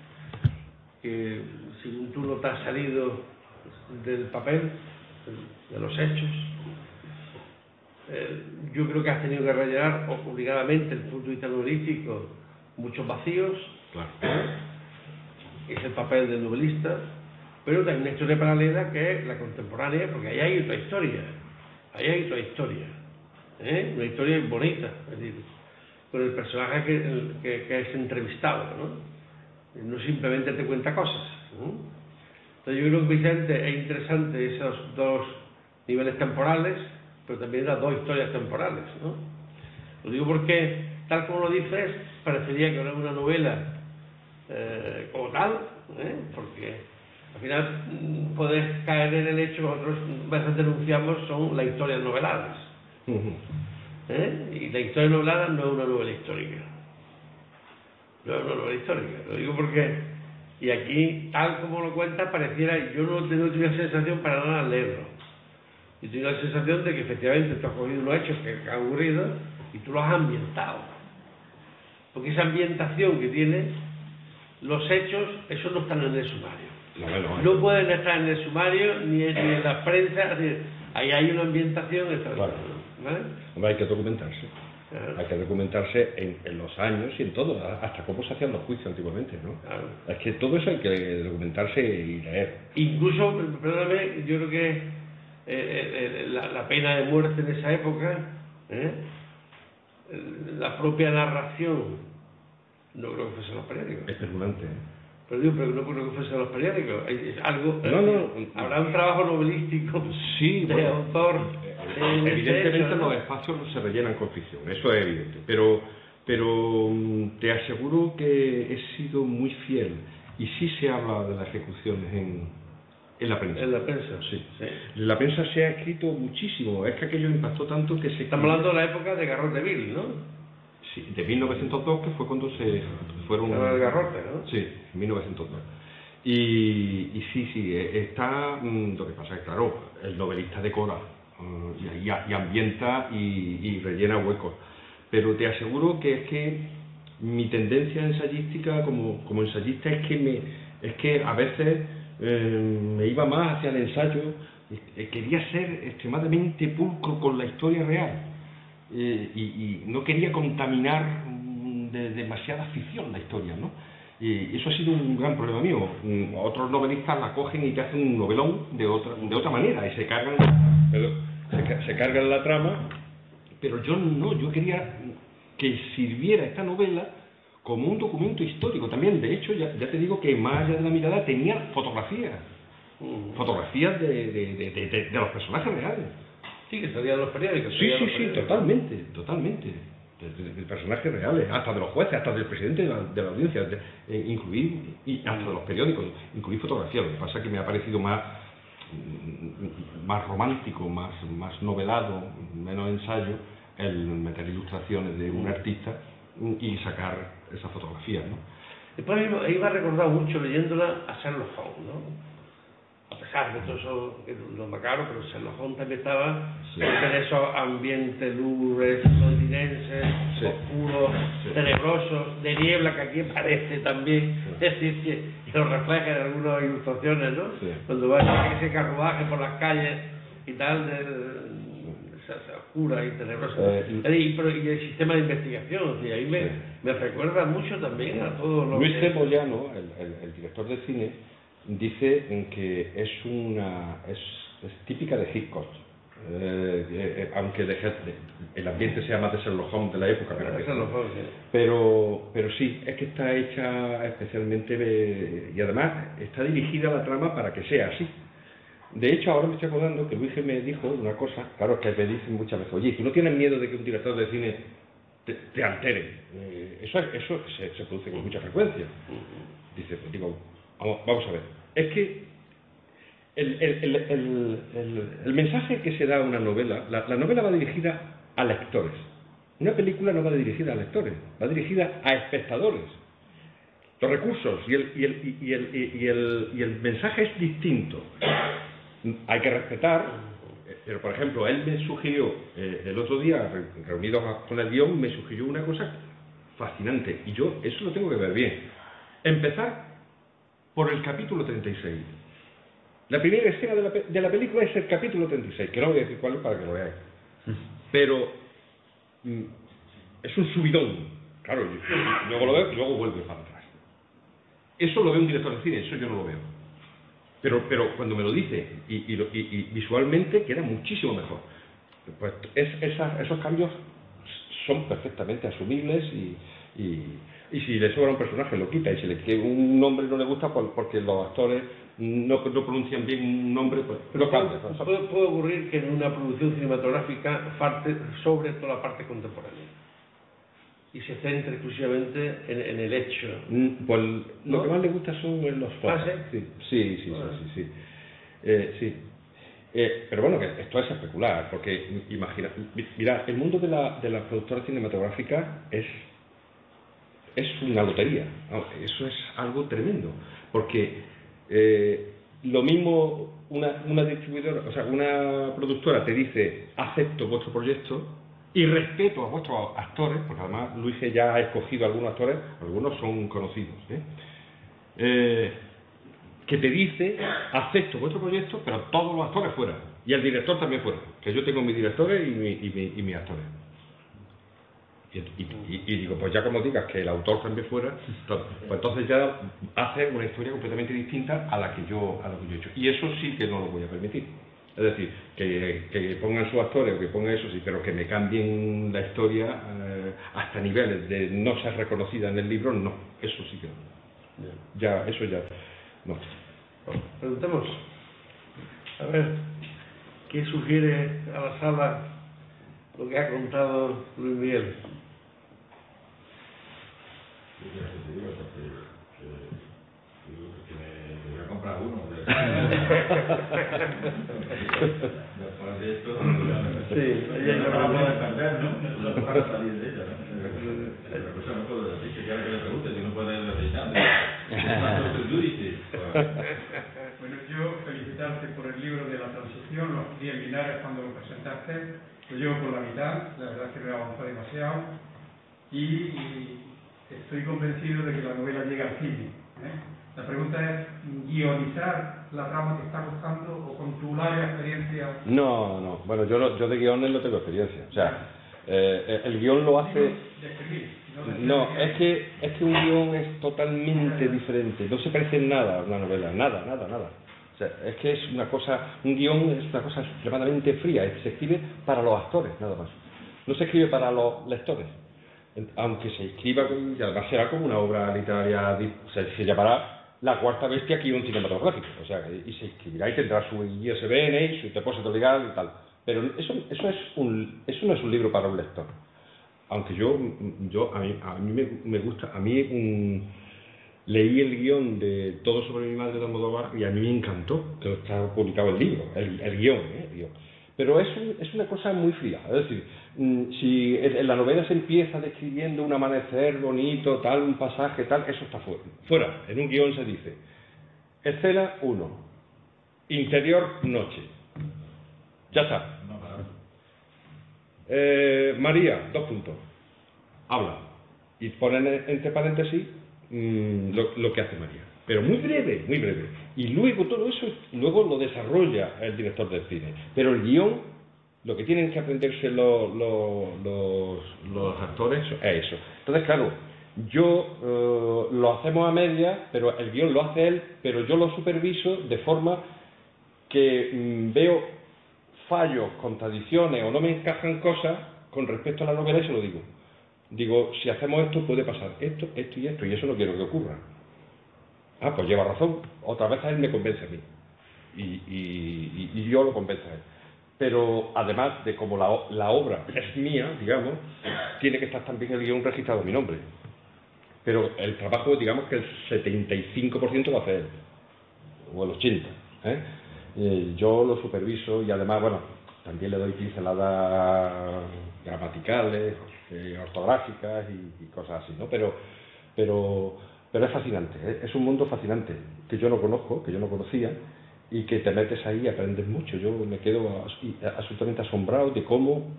que si tú no te has salido del papel, de los hechos, yo creo que has tenido que rellenar obligadamente desde el punto de vista novelístico muchos vacíos. Claro. Es el papel del novelista, pero también una historia paralela que es la contemporánea, porque ahí hay otra historia, una historia bonita, es decir, con el personaje que es entrevistado, ¿no? No simplemente te cuenta cosas, ¿no? Entonces yo creo que Vicente es interesante esos dos niveles temporales, pero también las dos historias temporales, ¿no? Lo digo porque, tal como lo dices, parecería que no es una novela como tal, porque al final puedes caer en el hecho que nosotros a veces denunciamos son las historias noveladas. Y la historia novelada no es una novela histórica. No es una novela histórica. Lo digo porque, y aquí, tal como lo cuenta, pareciera, yo no tengo la sensación para nada al leerlo. Yo tengo la sensación de que efectivamente tú has cogido unos hechos que han ocurrido y tú los has ambientado. Porque esa ambientación que tiene, los hechos, esos no están en el sumario. No pueden estar en el sumario ni en la prensa. Ahí hay una ambientación extraordinaria. ¿Vale? Hombre, hay que documentarse. Hay que documentarse en los años y en todo, hasta cómo se hacían los juicios antiguamente, ¿no? Claro. Es que todo eso hay que documentarse y leer. Incluso, perdóname, yo creo que la pena de muerte en esa época, la propia narración, no creo que fuese los periódicos. Es permanente. Pero no creo que fuese los periódicos. Es algo. Habrá un trabajo novelístico de autor. Evidentemente los espacios no se rellenan con ficción, eso es evidente. Pero te aseguro que he sido muy fiel y sí se habla de las ejecuciones en la prensa. En la prensa, sí. En la prensa se ha escrito muchísimo. Es que aquello impactó tanto que se... Estamos hablando de la época de Garrote-Ville, ¿no? Sí, de 1902, que fue cuando se fueron... El Garrote, ¿no? Sí, 1902. Y sí, está... Lo que pasa es que, claro, el novelista decora y ambienta y rellena huecos. Pero te aseguro que es que mi tendencia ensayística como ensayista es que a veces me iba más hacia el ensayo, quería ser extremadamente pulcro con la historia real. Y no quería contaminar de demasiada ficción la historia, ¿no? Y eso ha sido un gran problema mío. Otros novelistas la cogen y te hacen un novelón de otra manera y se cargan la trama, pero yo no, yo quería que sirviera esta novela como un documento histórico también. De hecho, ya te digo que más allá de la mirada tenía fotografías de los personajes reales. Sí, que salían los periódicos. Sí, totalmente. De personajes reales, hasta de los jueces, hasta del presidente de la audiencia, y hasta de los periódicos, incluir fotografías. Lo que pasa es que me ha parecido más romántico, más novelado, menos ensayo, el meter ilustraciones de un artista y sacar esas fotografías, ¿no? Después iba a recordar mucho leyéndola a Sherlock Holmes, ¿no? A pesar de todo eso, lo macabro, pero Sherlock Holmes también estaba en esos ambientes lúgubres, londinenses, oscuros, tenebrosos, de niebla, que aquí aparece también. Es decir, que lo refleja en algunas ilustraciones, ¿no? Sí. Cuando va a ese carruaje por las calles y tal, oscura y tenebrosa. Y el sistema de investigación, y ahí me recuerda mucho también a todos los... Luis C. Moyano, el director de cine, dice que es típica de Hitchcock, aunque el ambiente sea más de Sherlock Holmes de la época, pero sí, es que está hecha especialmente, y además está dirigida la trama para que sea así. De hecho, ahora me estoy acordando que Luis me dijo una cosa, claro, que me dicen muchas veces: oye, ¿tú no tienes miedo de que un director de cine te altere? Eso se produce con mucha frecuencia. Dice, pues digo, vamos a ver. Es que el mensaje que se da a una novela, la novela va dirigida a lectores. Una película no va dirigida a lectores, va dirigida a espectadores. Los recursos y el mensaje es distinto. Hay que respetar, pero por ejemplo, él me sugirió, el otro día, reunidos con el guión, me sugirió una cosa fascinante, y yo eso lo tengo que ver bien. Empezar por el capítulo 36. La primera escena de la película es el capítulo 36, que no voy a decir cuál es para que lo veáis. Pero es un subidón. Claro, luego lo veo y luego vuelve para atrás. Eso lo ve un director de cine, eso yo no lo veo. Pero cuando me lo dice y visualmente queda muchísimo mejor. Pues esos cambios son perfectamente asumibles y si le sobra un personaje lo quita, y si un nombre no le gusta porque los actores no pronuncian bien un nombre, pues lo cambia. Puede ocurrir que en una producción cinematográfica parte sobre toda la parte contemporánea y se centra exclusivamente en el hecho. Pues ¿no? Lo que más le gusta son los ¿Fase? Sí. Pero bueno, que esto es especular, porque imagina, mira, el mundo de las productoras cinematográficas es una lotería. Eso es algo tremendo, porque lo mismo una distribuidora, o sea, una productora te dice acepto vuestro proyecto y respeto a vuestros actores, porque además Luis ya ha escogido algunos actores, algunos son conocidos, que te dice acepto vuestro proyecto, pero todos los actores fuera, y el director también fuera, que yo tengo mis directores y mis actores. Y digo, pues ya como digas que el autor también fuera, pues entonces ya hace una historia completamente distinta a la que yo he hecho. Y eso sí que no lo voy a permitir. Es decir, que pongan sus actores o que pongan eso sí, pero que me cambien la historia hasta niveles de no ser reconocida en el libro, no. Eso sí que no. Ya, eso ya. No. Bueno, preguntemos. A ver, ¿qué sugiere a la sala lo que ha contado Luis Miguel? Me voy a comprar uno. Después de esto, no vamos a defender, ¿no? No para salir de ella, ¿no? La cosa no puedo decir, que quiera que le pregunte, si no puede decir nada. Bueno, yo felicitarte por el libro de la transición, lo escribí en Linares cuando lo presentaste, lo llevo por la mitad, la verdad es que me avanzó demasiado y estoy convencido de que la novela llega al cine. La pregunta es, ¿guionizar la trama que estás buscando o con tu larga experiencia? No, bueno, yo de guiones no tengo experiencia, o sea, el guión lo hace... De escribir, no, es que un guión es totalmente diferente, no se parece en nada a una novela, nada. O sea, es que es una cosa, un guión es una cosa extremadamente fría, se escribe para los actores, nada más. No se escribe para los lectores, aunque se escriba, y además será como una obra literaria, se llamará La Cuarta Bestia guión cinematográfico, o sea, y se escribirá y tendrá su ISBN y su depósito legal y tal. Pero eso no es un libro para un lector. Aunque a mí me gusta, leí el guión de Todo sobre mi madre de Almodóvar y a mí me encantó, que está publicado el libro, el guión. Pero es una cosa muy fría, es decir, si en la novela se empieza describiendo un amanecer bonito, tal, un pasaje, tal, eso está fuera. En un guión se dice, escena 1, interior noche, ya está. María, 2 puntos, habla, y ponen entre paréntesis lo que hace María, pero muy breve, y luego todo eso lo desarrolla el director del cine, pero el guión, lo que tienen que aprenderse los actores es eso. Entonces, claro, yo lo hacemos a media, pero el guión lo hace él, pero yo lo superviso de forma que veo fallos, contradicciones o no me encajan cosas con respecto a la novela y se lo digo. Digo, si hacemos esto puede pasar esto y esto, y eso no quiero que ocurra. Ah, pues lleva razón. Otra vez a él me convence a mí. Y yo lo convenzo a él. Pero además de como la obra es mía, digamos, tiene que estar también el guión registrado a mi nombre. Pero el trabajo, digamos que el 75% lo hace él. O el 80%. Yo lo superviso y además, bueno, también le doy pinceladas gramaticales, ortográficas y cosas así, ¿no? Pero es fascinante, es un mundo fascinante que yo no conozco, que yo no conocía, y que te metes ahí y aprendes mucho. Yo me quedo absolutamente asombrado de cómo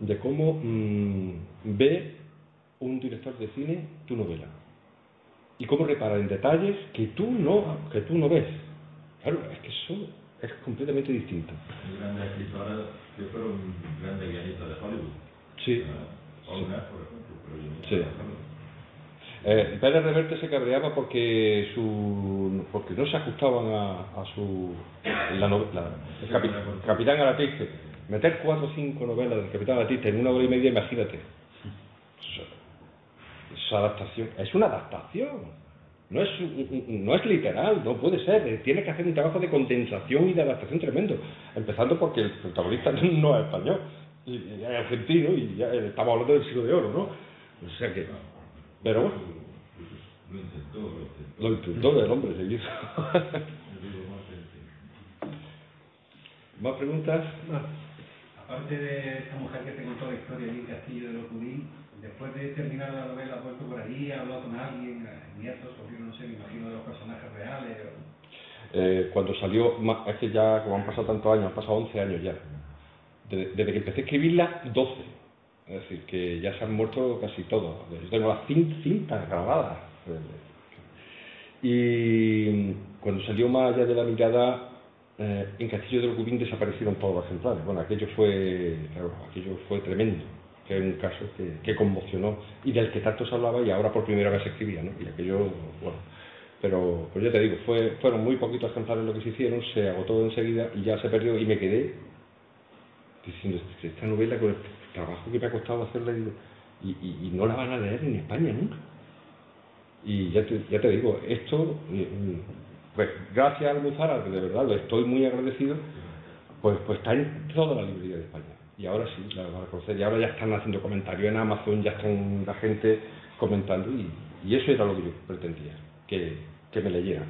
ve un director de cine tu novela y cómo repara en detalles que tú no ves. Claro, es que eso es completamente distinto. Muy grandes escritores que fueron grandes guionistas de Hollywood. Sí. Olga, por ejemplo, pero sí. Pérez Reverte se cabreaba porque no se ajustaban a su Capitán Alatiste. Meter 4 o 5 novelas del Capitán Alatiste en 1 hora y media, imagínate. Esa adaptación es una adaptación. No es literal, no puede ser. Tiene que hacer un trabajo de condensación y de adaptación tremendo. Empezando porque el protagonista no es español, es argentino y ya estamos hablando del siglo de oro, ¿no? O sea que... Pero bueno, lo intentó el hombre, se hizo. ¿Más preguntas? Aparte de esta mujer que te contó la historia en el castillo de Locubín, después de terminar la novela, ¿has vuelto por allí, has hablado con alguien, nietos, sobrinos, no sé, me imagino de los personajes reales? Cuando salió, es que ya, como han pasado tantos años, han pasado 11 años ya. Desde que empecé a escribirla, 12. Es decir, que ya se han muerto casi todos. Yo tengo las cintas grabadas. Y cuando salió Más allá de la mirada, en Castillo de Locubín desaparecieron todos los ejemplares. Bueno, aquello fue tremendo, que es un caso que conmocionó y del que tanto se hablaba y ahora por primera vez se escribía, ¿no? Y aquello, bueno, pero pues ya te digo, fueron muy poquitos ejemplares lo que se hicieron, se agotó enseguida y ya se perdió y me quedé diciendo, esta novela con el trabajo que me ha costado hacerla y no la van a leer en España nunca. Y ya te digo, esto, pues gracias a Almuzara, que de verdad lo estoy muy agradecido, pues está en toda la librería de España. Y ahora sí, la van a conocer. Y ahora ya están haciendo comentarios en Amazon, ya están la gente comentando. Y eso era lo que yo pretendía, que me leyeran.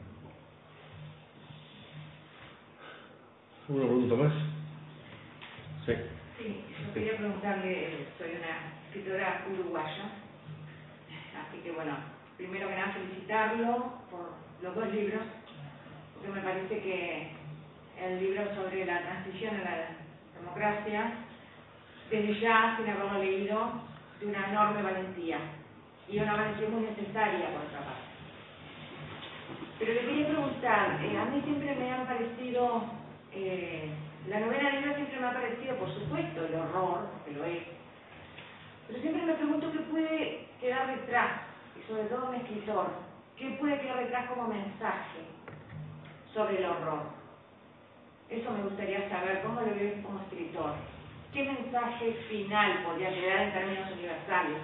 ¿Una pregunta más? Sí. Sí, yo quería preguntarle, soy una escritora uruguaya, así que bueno, primero que nada felicitarlo por los 2 libros, porque me parece que el libro sobre la transición a la democracia, desde ya, sin haberlo leído, de una enorme valentía, y una valentía muy necesaria por otra parte. Pero le quería preguntar, a mí siempre me han parecido, la novela negra siempre me ha parecido, por supuesto, el horror, que lo es, pero siempre me pregunto qué puede quedar detrás, y sobre todo un escritor, qué puede quedar detrás como mensaje sobre el horror. Eso me gustaría saber, ¿cómo lo ves como escritor? ¿Qué mensaje final podría quedar en términos universales?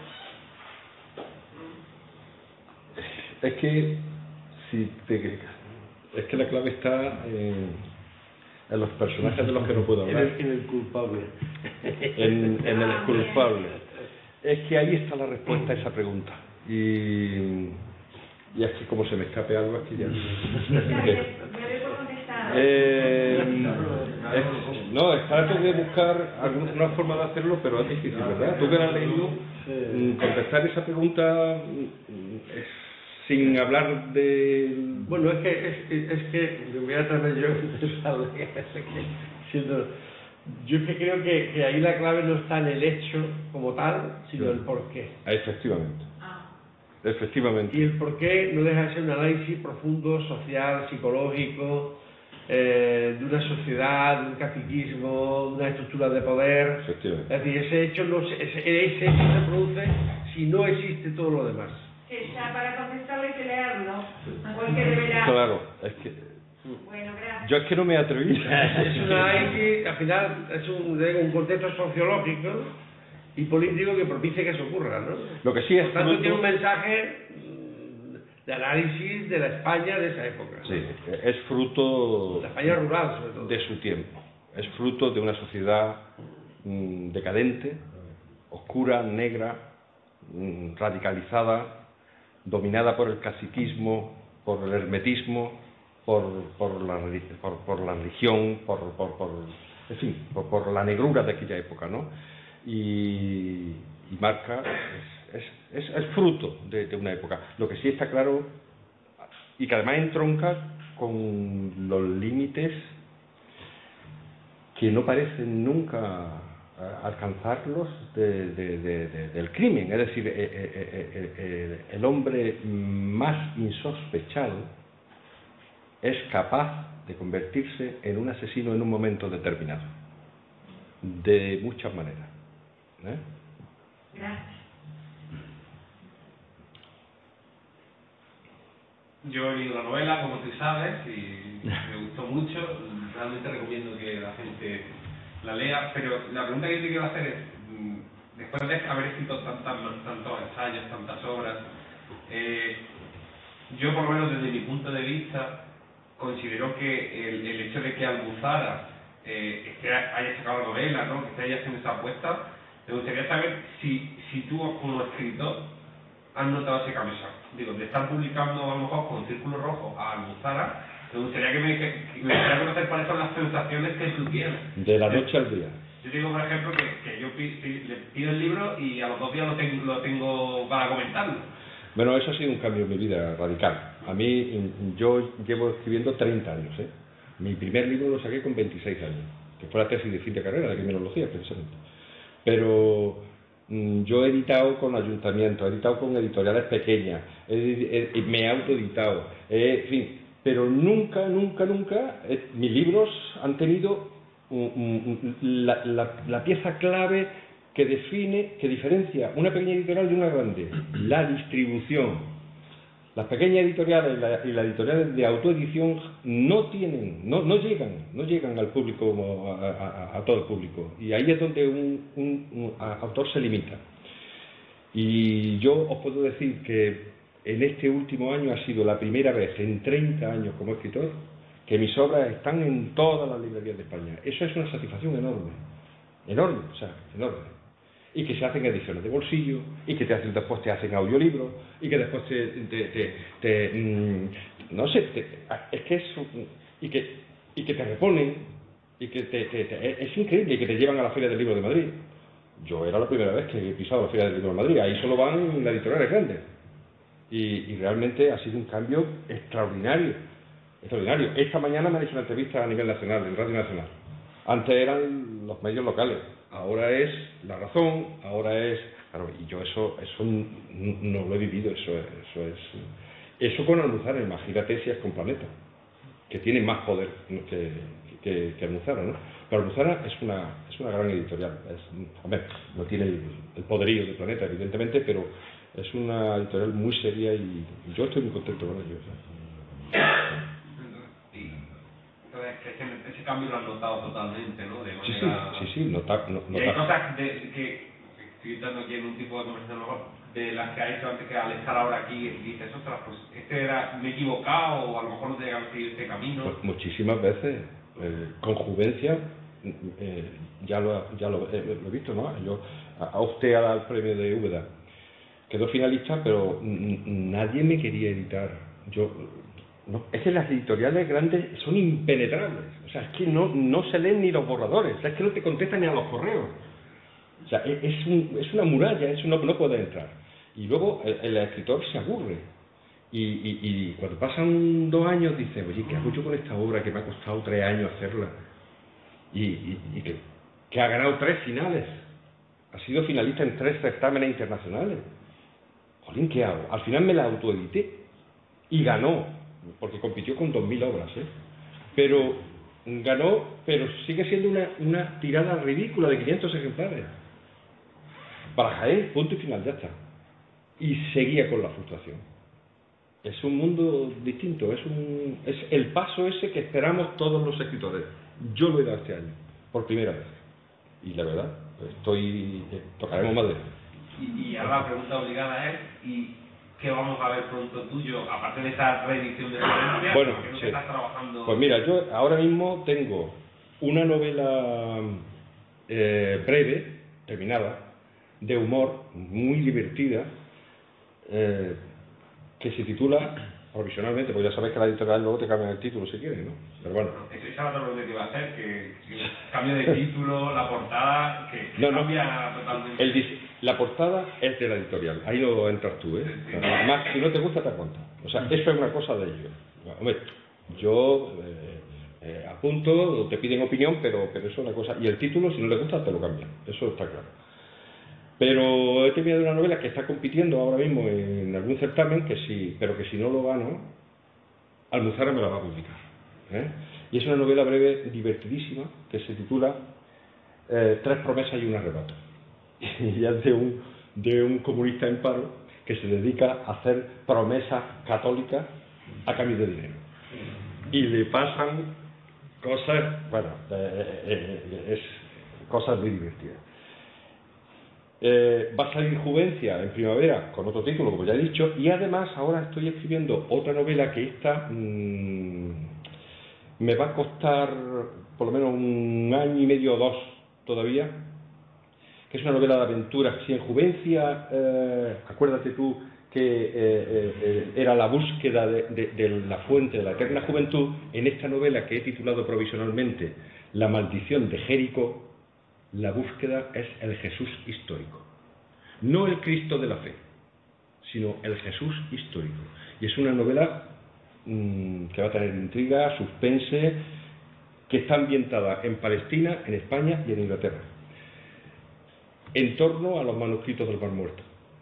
Es que es que la clave está en los personajes de los que no puedo hablar. En el culpable. En el culpable. Es que ahí está la respuesta a esa pregunta. Y es que como se me escape algo aquí ya. Me doy por contestar. No, trato de buscar alguna forma de hacerlo, pero es difícil, ¿verdad? Tú que la has leído, contestar esa pregunta sin hablar de... Bueno, es que me voy a traer yo yo es que creo que ahí la clave no está en el hecho como tal, sino el porqué. Efectivamente. Efectivamente. Y el porqué no deja de ser un análisis profundo, social, psicológico, de una sociedad, de un caciquismo, de una estructura de poder. Efectivamente. Es decir, ese hecho se produce si no existe todo lo demás. Que ya para contestarlo hay que leerlo, o hay que revelar. Claro, es que... Bueno, gracias. Yo es que no me atreví. Es un análisis, al final, es un contexto sociológico y político que propicia que eso ocurra, ¿no? Lo que sí es... Por tanto, tiene un mensaje de análisis de la España de esa época. Sí, es fruto... La España rural, sobre todo. De su tiempo. Es fruto de una sociedad decadente, oscura, negra, radicalizada, dominada por el caciquismo, por el hermetismo, por la religión, en fin, por la negrura de aquella época, ¿no? Y marca, es fruto de una época. Lo que sí está claro, y que además entronca con los límites que no parecen nunca alcanzarlos del crimen. Es decir, el hombre más insospechado es capaz de convertirse en un asesino en un momento determinado, de muchas maneras. Gracias. Yo he leído la novela, como tú sabes, y me gustó mucho. Realmente recomiendo que la gente la lea, pero la pregunta que te quiero hacer es, después de haber escrito tantos ensayos, tantas obras, yo por lo menos desde mi punto de vista considero que el hecho de que Almuzara haya sacado la novela, ¿no? Que esté haya haciendo esa apuesta, me gustaría saber si tú como escritor has notado ese cambio. Digo, de estar publicando a lo mejor con Círculo Rojo a Almuzara, me gustaría que me gustaría conocer cuáles son las sensaciones que tú tienes. De la noche al día. Yo digo, por ejemplo, que yo le pido el libro y a los 2 días lo tengo para comentarlo. Bueno, eso ha sido un cambio en mi vida radical. A mí, yo llevo escribiendo 30 años, ¿eh? Mi primer libro lo saqué con 26 años, que fue la tesis de fin de carrera de criminología, precisamente. Pero yo he editado con ayuntamientos, he editado con editoriales pequeñas, me he autoeditado, en fin, pero nunca mis libros han tenido la pieza clave que define, que diferencia una pequeña editorial de una grande: la distribución. Las pequeñas editoriales y las editoriales de autoedición no llegan al público, a todo el público, y ahí es donde un autor se limita. Y yo os puedo decir que en este último año ha sido la primera vez en 30 años como escritor que mis obras están en todas las librerías de España. Eso es una satisfacción enorme, enorme. Y que se hacen ediciones de bolsillo, y que después te hacen audiolibros, y que después no sé, es que eso, y que te reponen, y que es increíble, y que te llevan a la Feria del Libro de Madrid. Yo era la primera vez que he pisado la Feria del Libro de Madrid, ahí solo van las editoriales grandes, y realmente ha sido un cambio extraordinario. Esta mañana me han hecho una entrevista a nivel nacional, en Radio Nacional. Antes eran los medios locales, ahora es La Razón, ahora es... Claro, y yo eso no lo he vivido, eso con Almuzara, imagínate si es con Planeta, que tiene más poder que Almuzara, ¿no? Pero Almuzara es una gran editorial, no tiene el poderío de Planeta, evidentemente, pero es una editorial muy seria y yo estoy muy contento con ellos, ¿eh? Ese cambio lo han notado totalmente, ¿no? De manera... Sí, notar. Y hay cosas que estoy entrando aquí en un tipo de conversación de las que ha hecho antes, que al estar ahora aquí dices, ostras, pues me he equivocado, o a lo mejor no tenía que seguir este camino. Pues muchísimas veces, con Juvencia, ya lo he visto, ¿no? Yo opté al premio de Úbeda, quedó finalista, pero nadie me quería editar. Es que las editoriales grandes son impenetrables, o sea, es que no se leen ni los borradores, o sea, es que no te contestan ni a los correos, o sea, es una muralla, eso no puede entrar. Y luego el escritor se aburre, y cuando pasan 2 años dice, oye, ¿qué hago yo con esta obra que me ha costado 3 años hacerla? Y que ha ganado 3 finales, ha sido finalista en 3 certámenes internacionales. Jolín, ¿qué hago? Al final me la autoedité y ganó, porque compitió con 2.000 obras, pero ganó, pero sigue siendo una tirada ridícula de 500 ejemplares. Para Jaén, punto y final, ya está. Y seguía con la frustración. Es un mundo distinto, es el paso ese que esperamos todos los escritores. Yo lo he dado este año, por primera vez. Y la verdad, tocaremos madera. Y ahora la pregunta obligada es, ¿y qué vamos a ver pronto tuyo, aparte de esa reedición de Florencia? Bueno, ¿Qué sí. estás trabajando? Pues mira, yo ahora mismo tengo una novela breve, terminada, de humor, muy divertida, que se titula, provisionalmente, porque ya sabes que la editorial luego te cambian el título si quieres, ¿no? Pero bueno. Esa es la pregunta que iba a hacer, que cambio de título, la portada, que cambia totalmente. La portada es de la editorial, ahí lo entras tú, ¿eh? Sí. Además, si no te gusta, te cuento. O sea, eso es una cosa de ellos. Bueno, hombre, yo apunto, te piden opinión, pero eso es una cosa. Y el título, si no le gusta, te lo cambian. Eso está claro. Pero he terminado una novela que está compitiendo ahora mismo en algún certamen, pero que si no lo gano, Almuzara me la va a publicar, ¿eh? Y es una novela breve, divertidísima, que se titula 3 promesas y un arrebato. Y es de un comunista en paro que se dedica a hacer promesas católicas a cambio de dinero. Y le pasan cosas, cosas muy divertidas. Va a salir Juvencia en primavera con otro título, como ya he dicho, y además ahora estoy escribiendo otra novela que esta me va a costar por lo menos 1 año y medio o 2 todavía, que es una novela de aventuras. Si en Juvencia, acuérdate tú que era la búsqueda de la fuente de la eterna juventud, en esta novela que he titulado provisionalmente La maldición de Jericó, la búsqueda es el Jesús histórico. No el Cristo de la fe, sino el Jesús histórico. Y es una novela que va a tener intriga, suspense, que está ambientada en Palestina, en España y en Inglaterra, en torno a los manuscritos del Mar Muerto.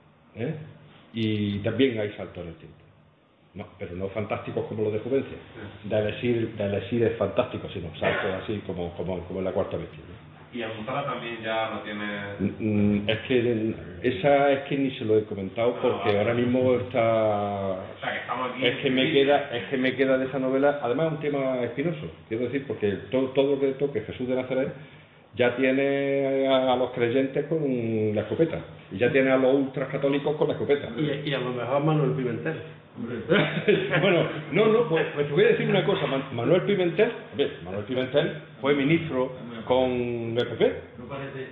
Y también hay saltos en el tiempo. No, pero no fantásticos como los de Juvencia. De Elesir es fantástico, sino saltos así como en la Cuarta Bestia. Y Almuzara también ya lo tiene... Es que esa es que ni se lo he comentado porque ahora mismo está... O sea, que estamos aquí... Es que me queda de esa novela, además es un tema espinoso, quiero decir, porque todo lo que toque Jesús de Nazaret ya tiene a los creyentes con la escopeta, y ya tiene a los ultras católicos con la escopeta. Y a lo mejor Manuel Pimentel. Bueno, no, pues te voy a decir una cosa. Manuel Pimentel fue ministro con el PP. No parece.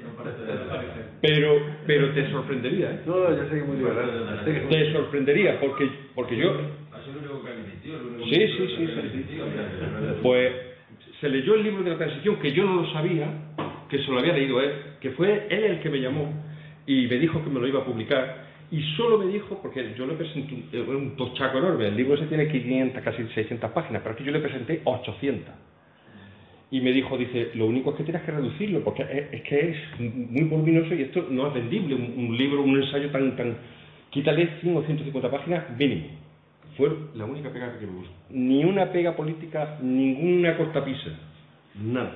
Pero te sorprendería, ¿eh? No, yo sé que es muy liberal. Te sorprendería, porque yo... Ha sido el único que ha existido, el único Sí. Pues se leyó el libro de la transición, que yo no lo sabía, que se lo había leído él, que fue él el que me llamó y me dijo que me lo iba a publicar. Y solo me dijo, porque yo le presenté un tochaco enorme, el libro ese tiene 500, casi 600 páginas, pero es que yo le presenté 800. Y me dijo, dice, lo único es que tienes que reducirlo, porque es que es muy voluminoso y esto no es vendible, un libro, un ensayo tan... Quítale 100 o 150 páginas mínimo. Fue la única pega que me gustó. Ni una pega política, ninguna cortapisa. Nada.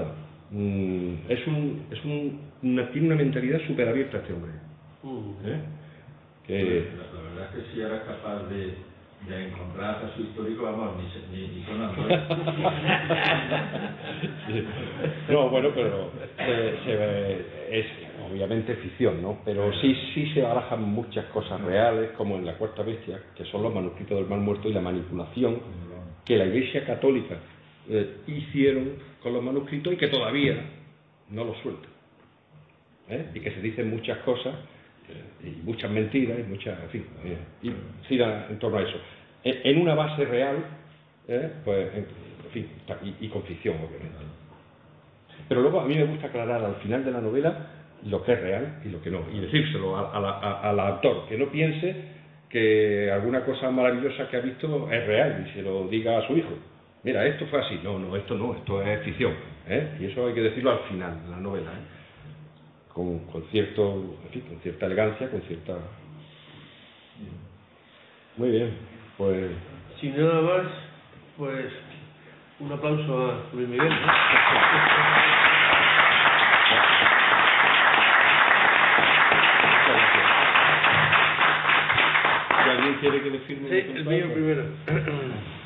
Tiene una mentalidad súper abierta este hombre. La verdad es que si eras capaz de encontrar a su histórico, vamos, ni con Android. No, bueno, pero es obviamente ficción, ¿no? Pero sí se barajan muchas cosas reales, como en la Cuarta Bestia, que son los manuscritos del Mar Muerto y la manipulación que la Iglesia Católica hicieron con los manuscritos y que todavía no los sueltan. Y que se dicen muchas cosas y muchas mentiras y muchas, en fin, y gira en torno a eso. En una base real, pues, en fin, y con ficción, obviamente. Pero luego a mí me gusta aclarar al final de la novela lo que es real y lo que no, y decírselo al autor, que no piense que alguna cosa maravillosa que ha visto es real y se lo diga a su hijo. Mira, esto fue así. No, esto es ficción. Y eso hay que decirlo al final de la novela, con cierta elegancia, con cierta... Muy bien, pues... Si nada más, pues un aplauso a Luis Miguel. ¿Si alguien quiere que le firme? Sí, el mío primero.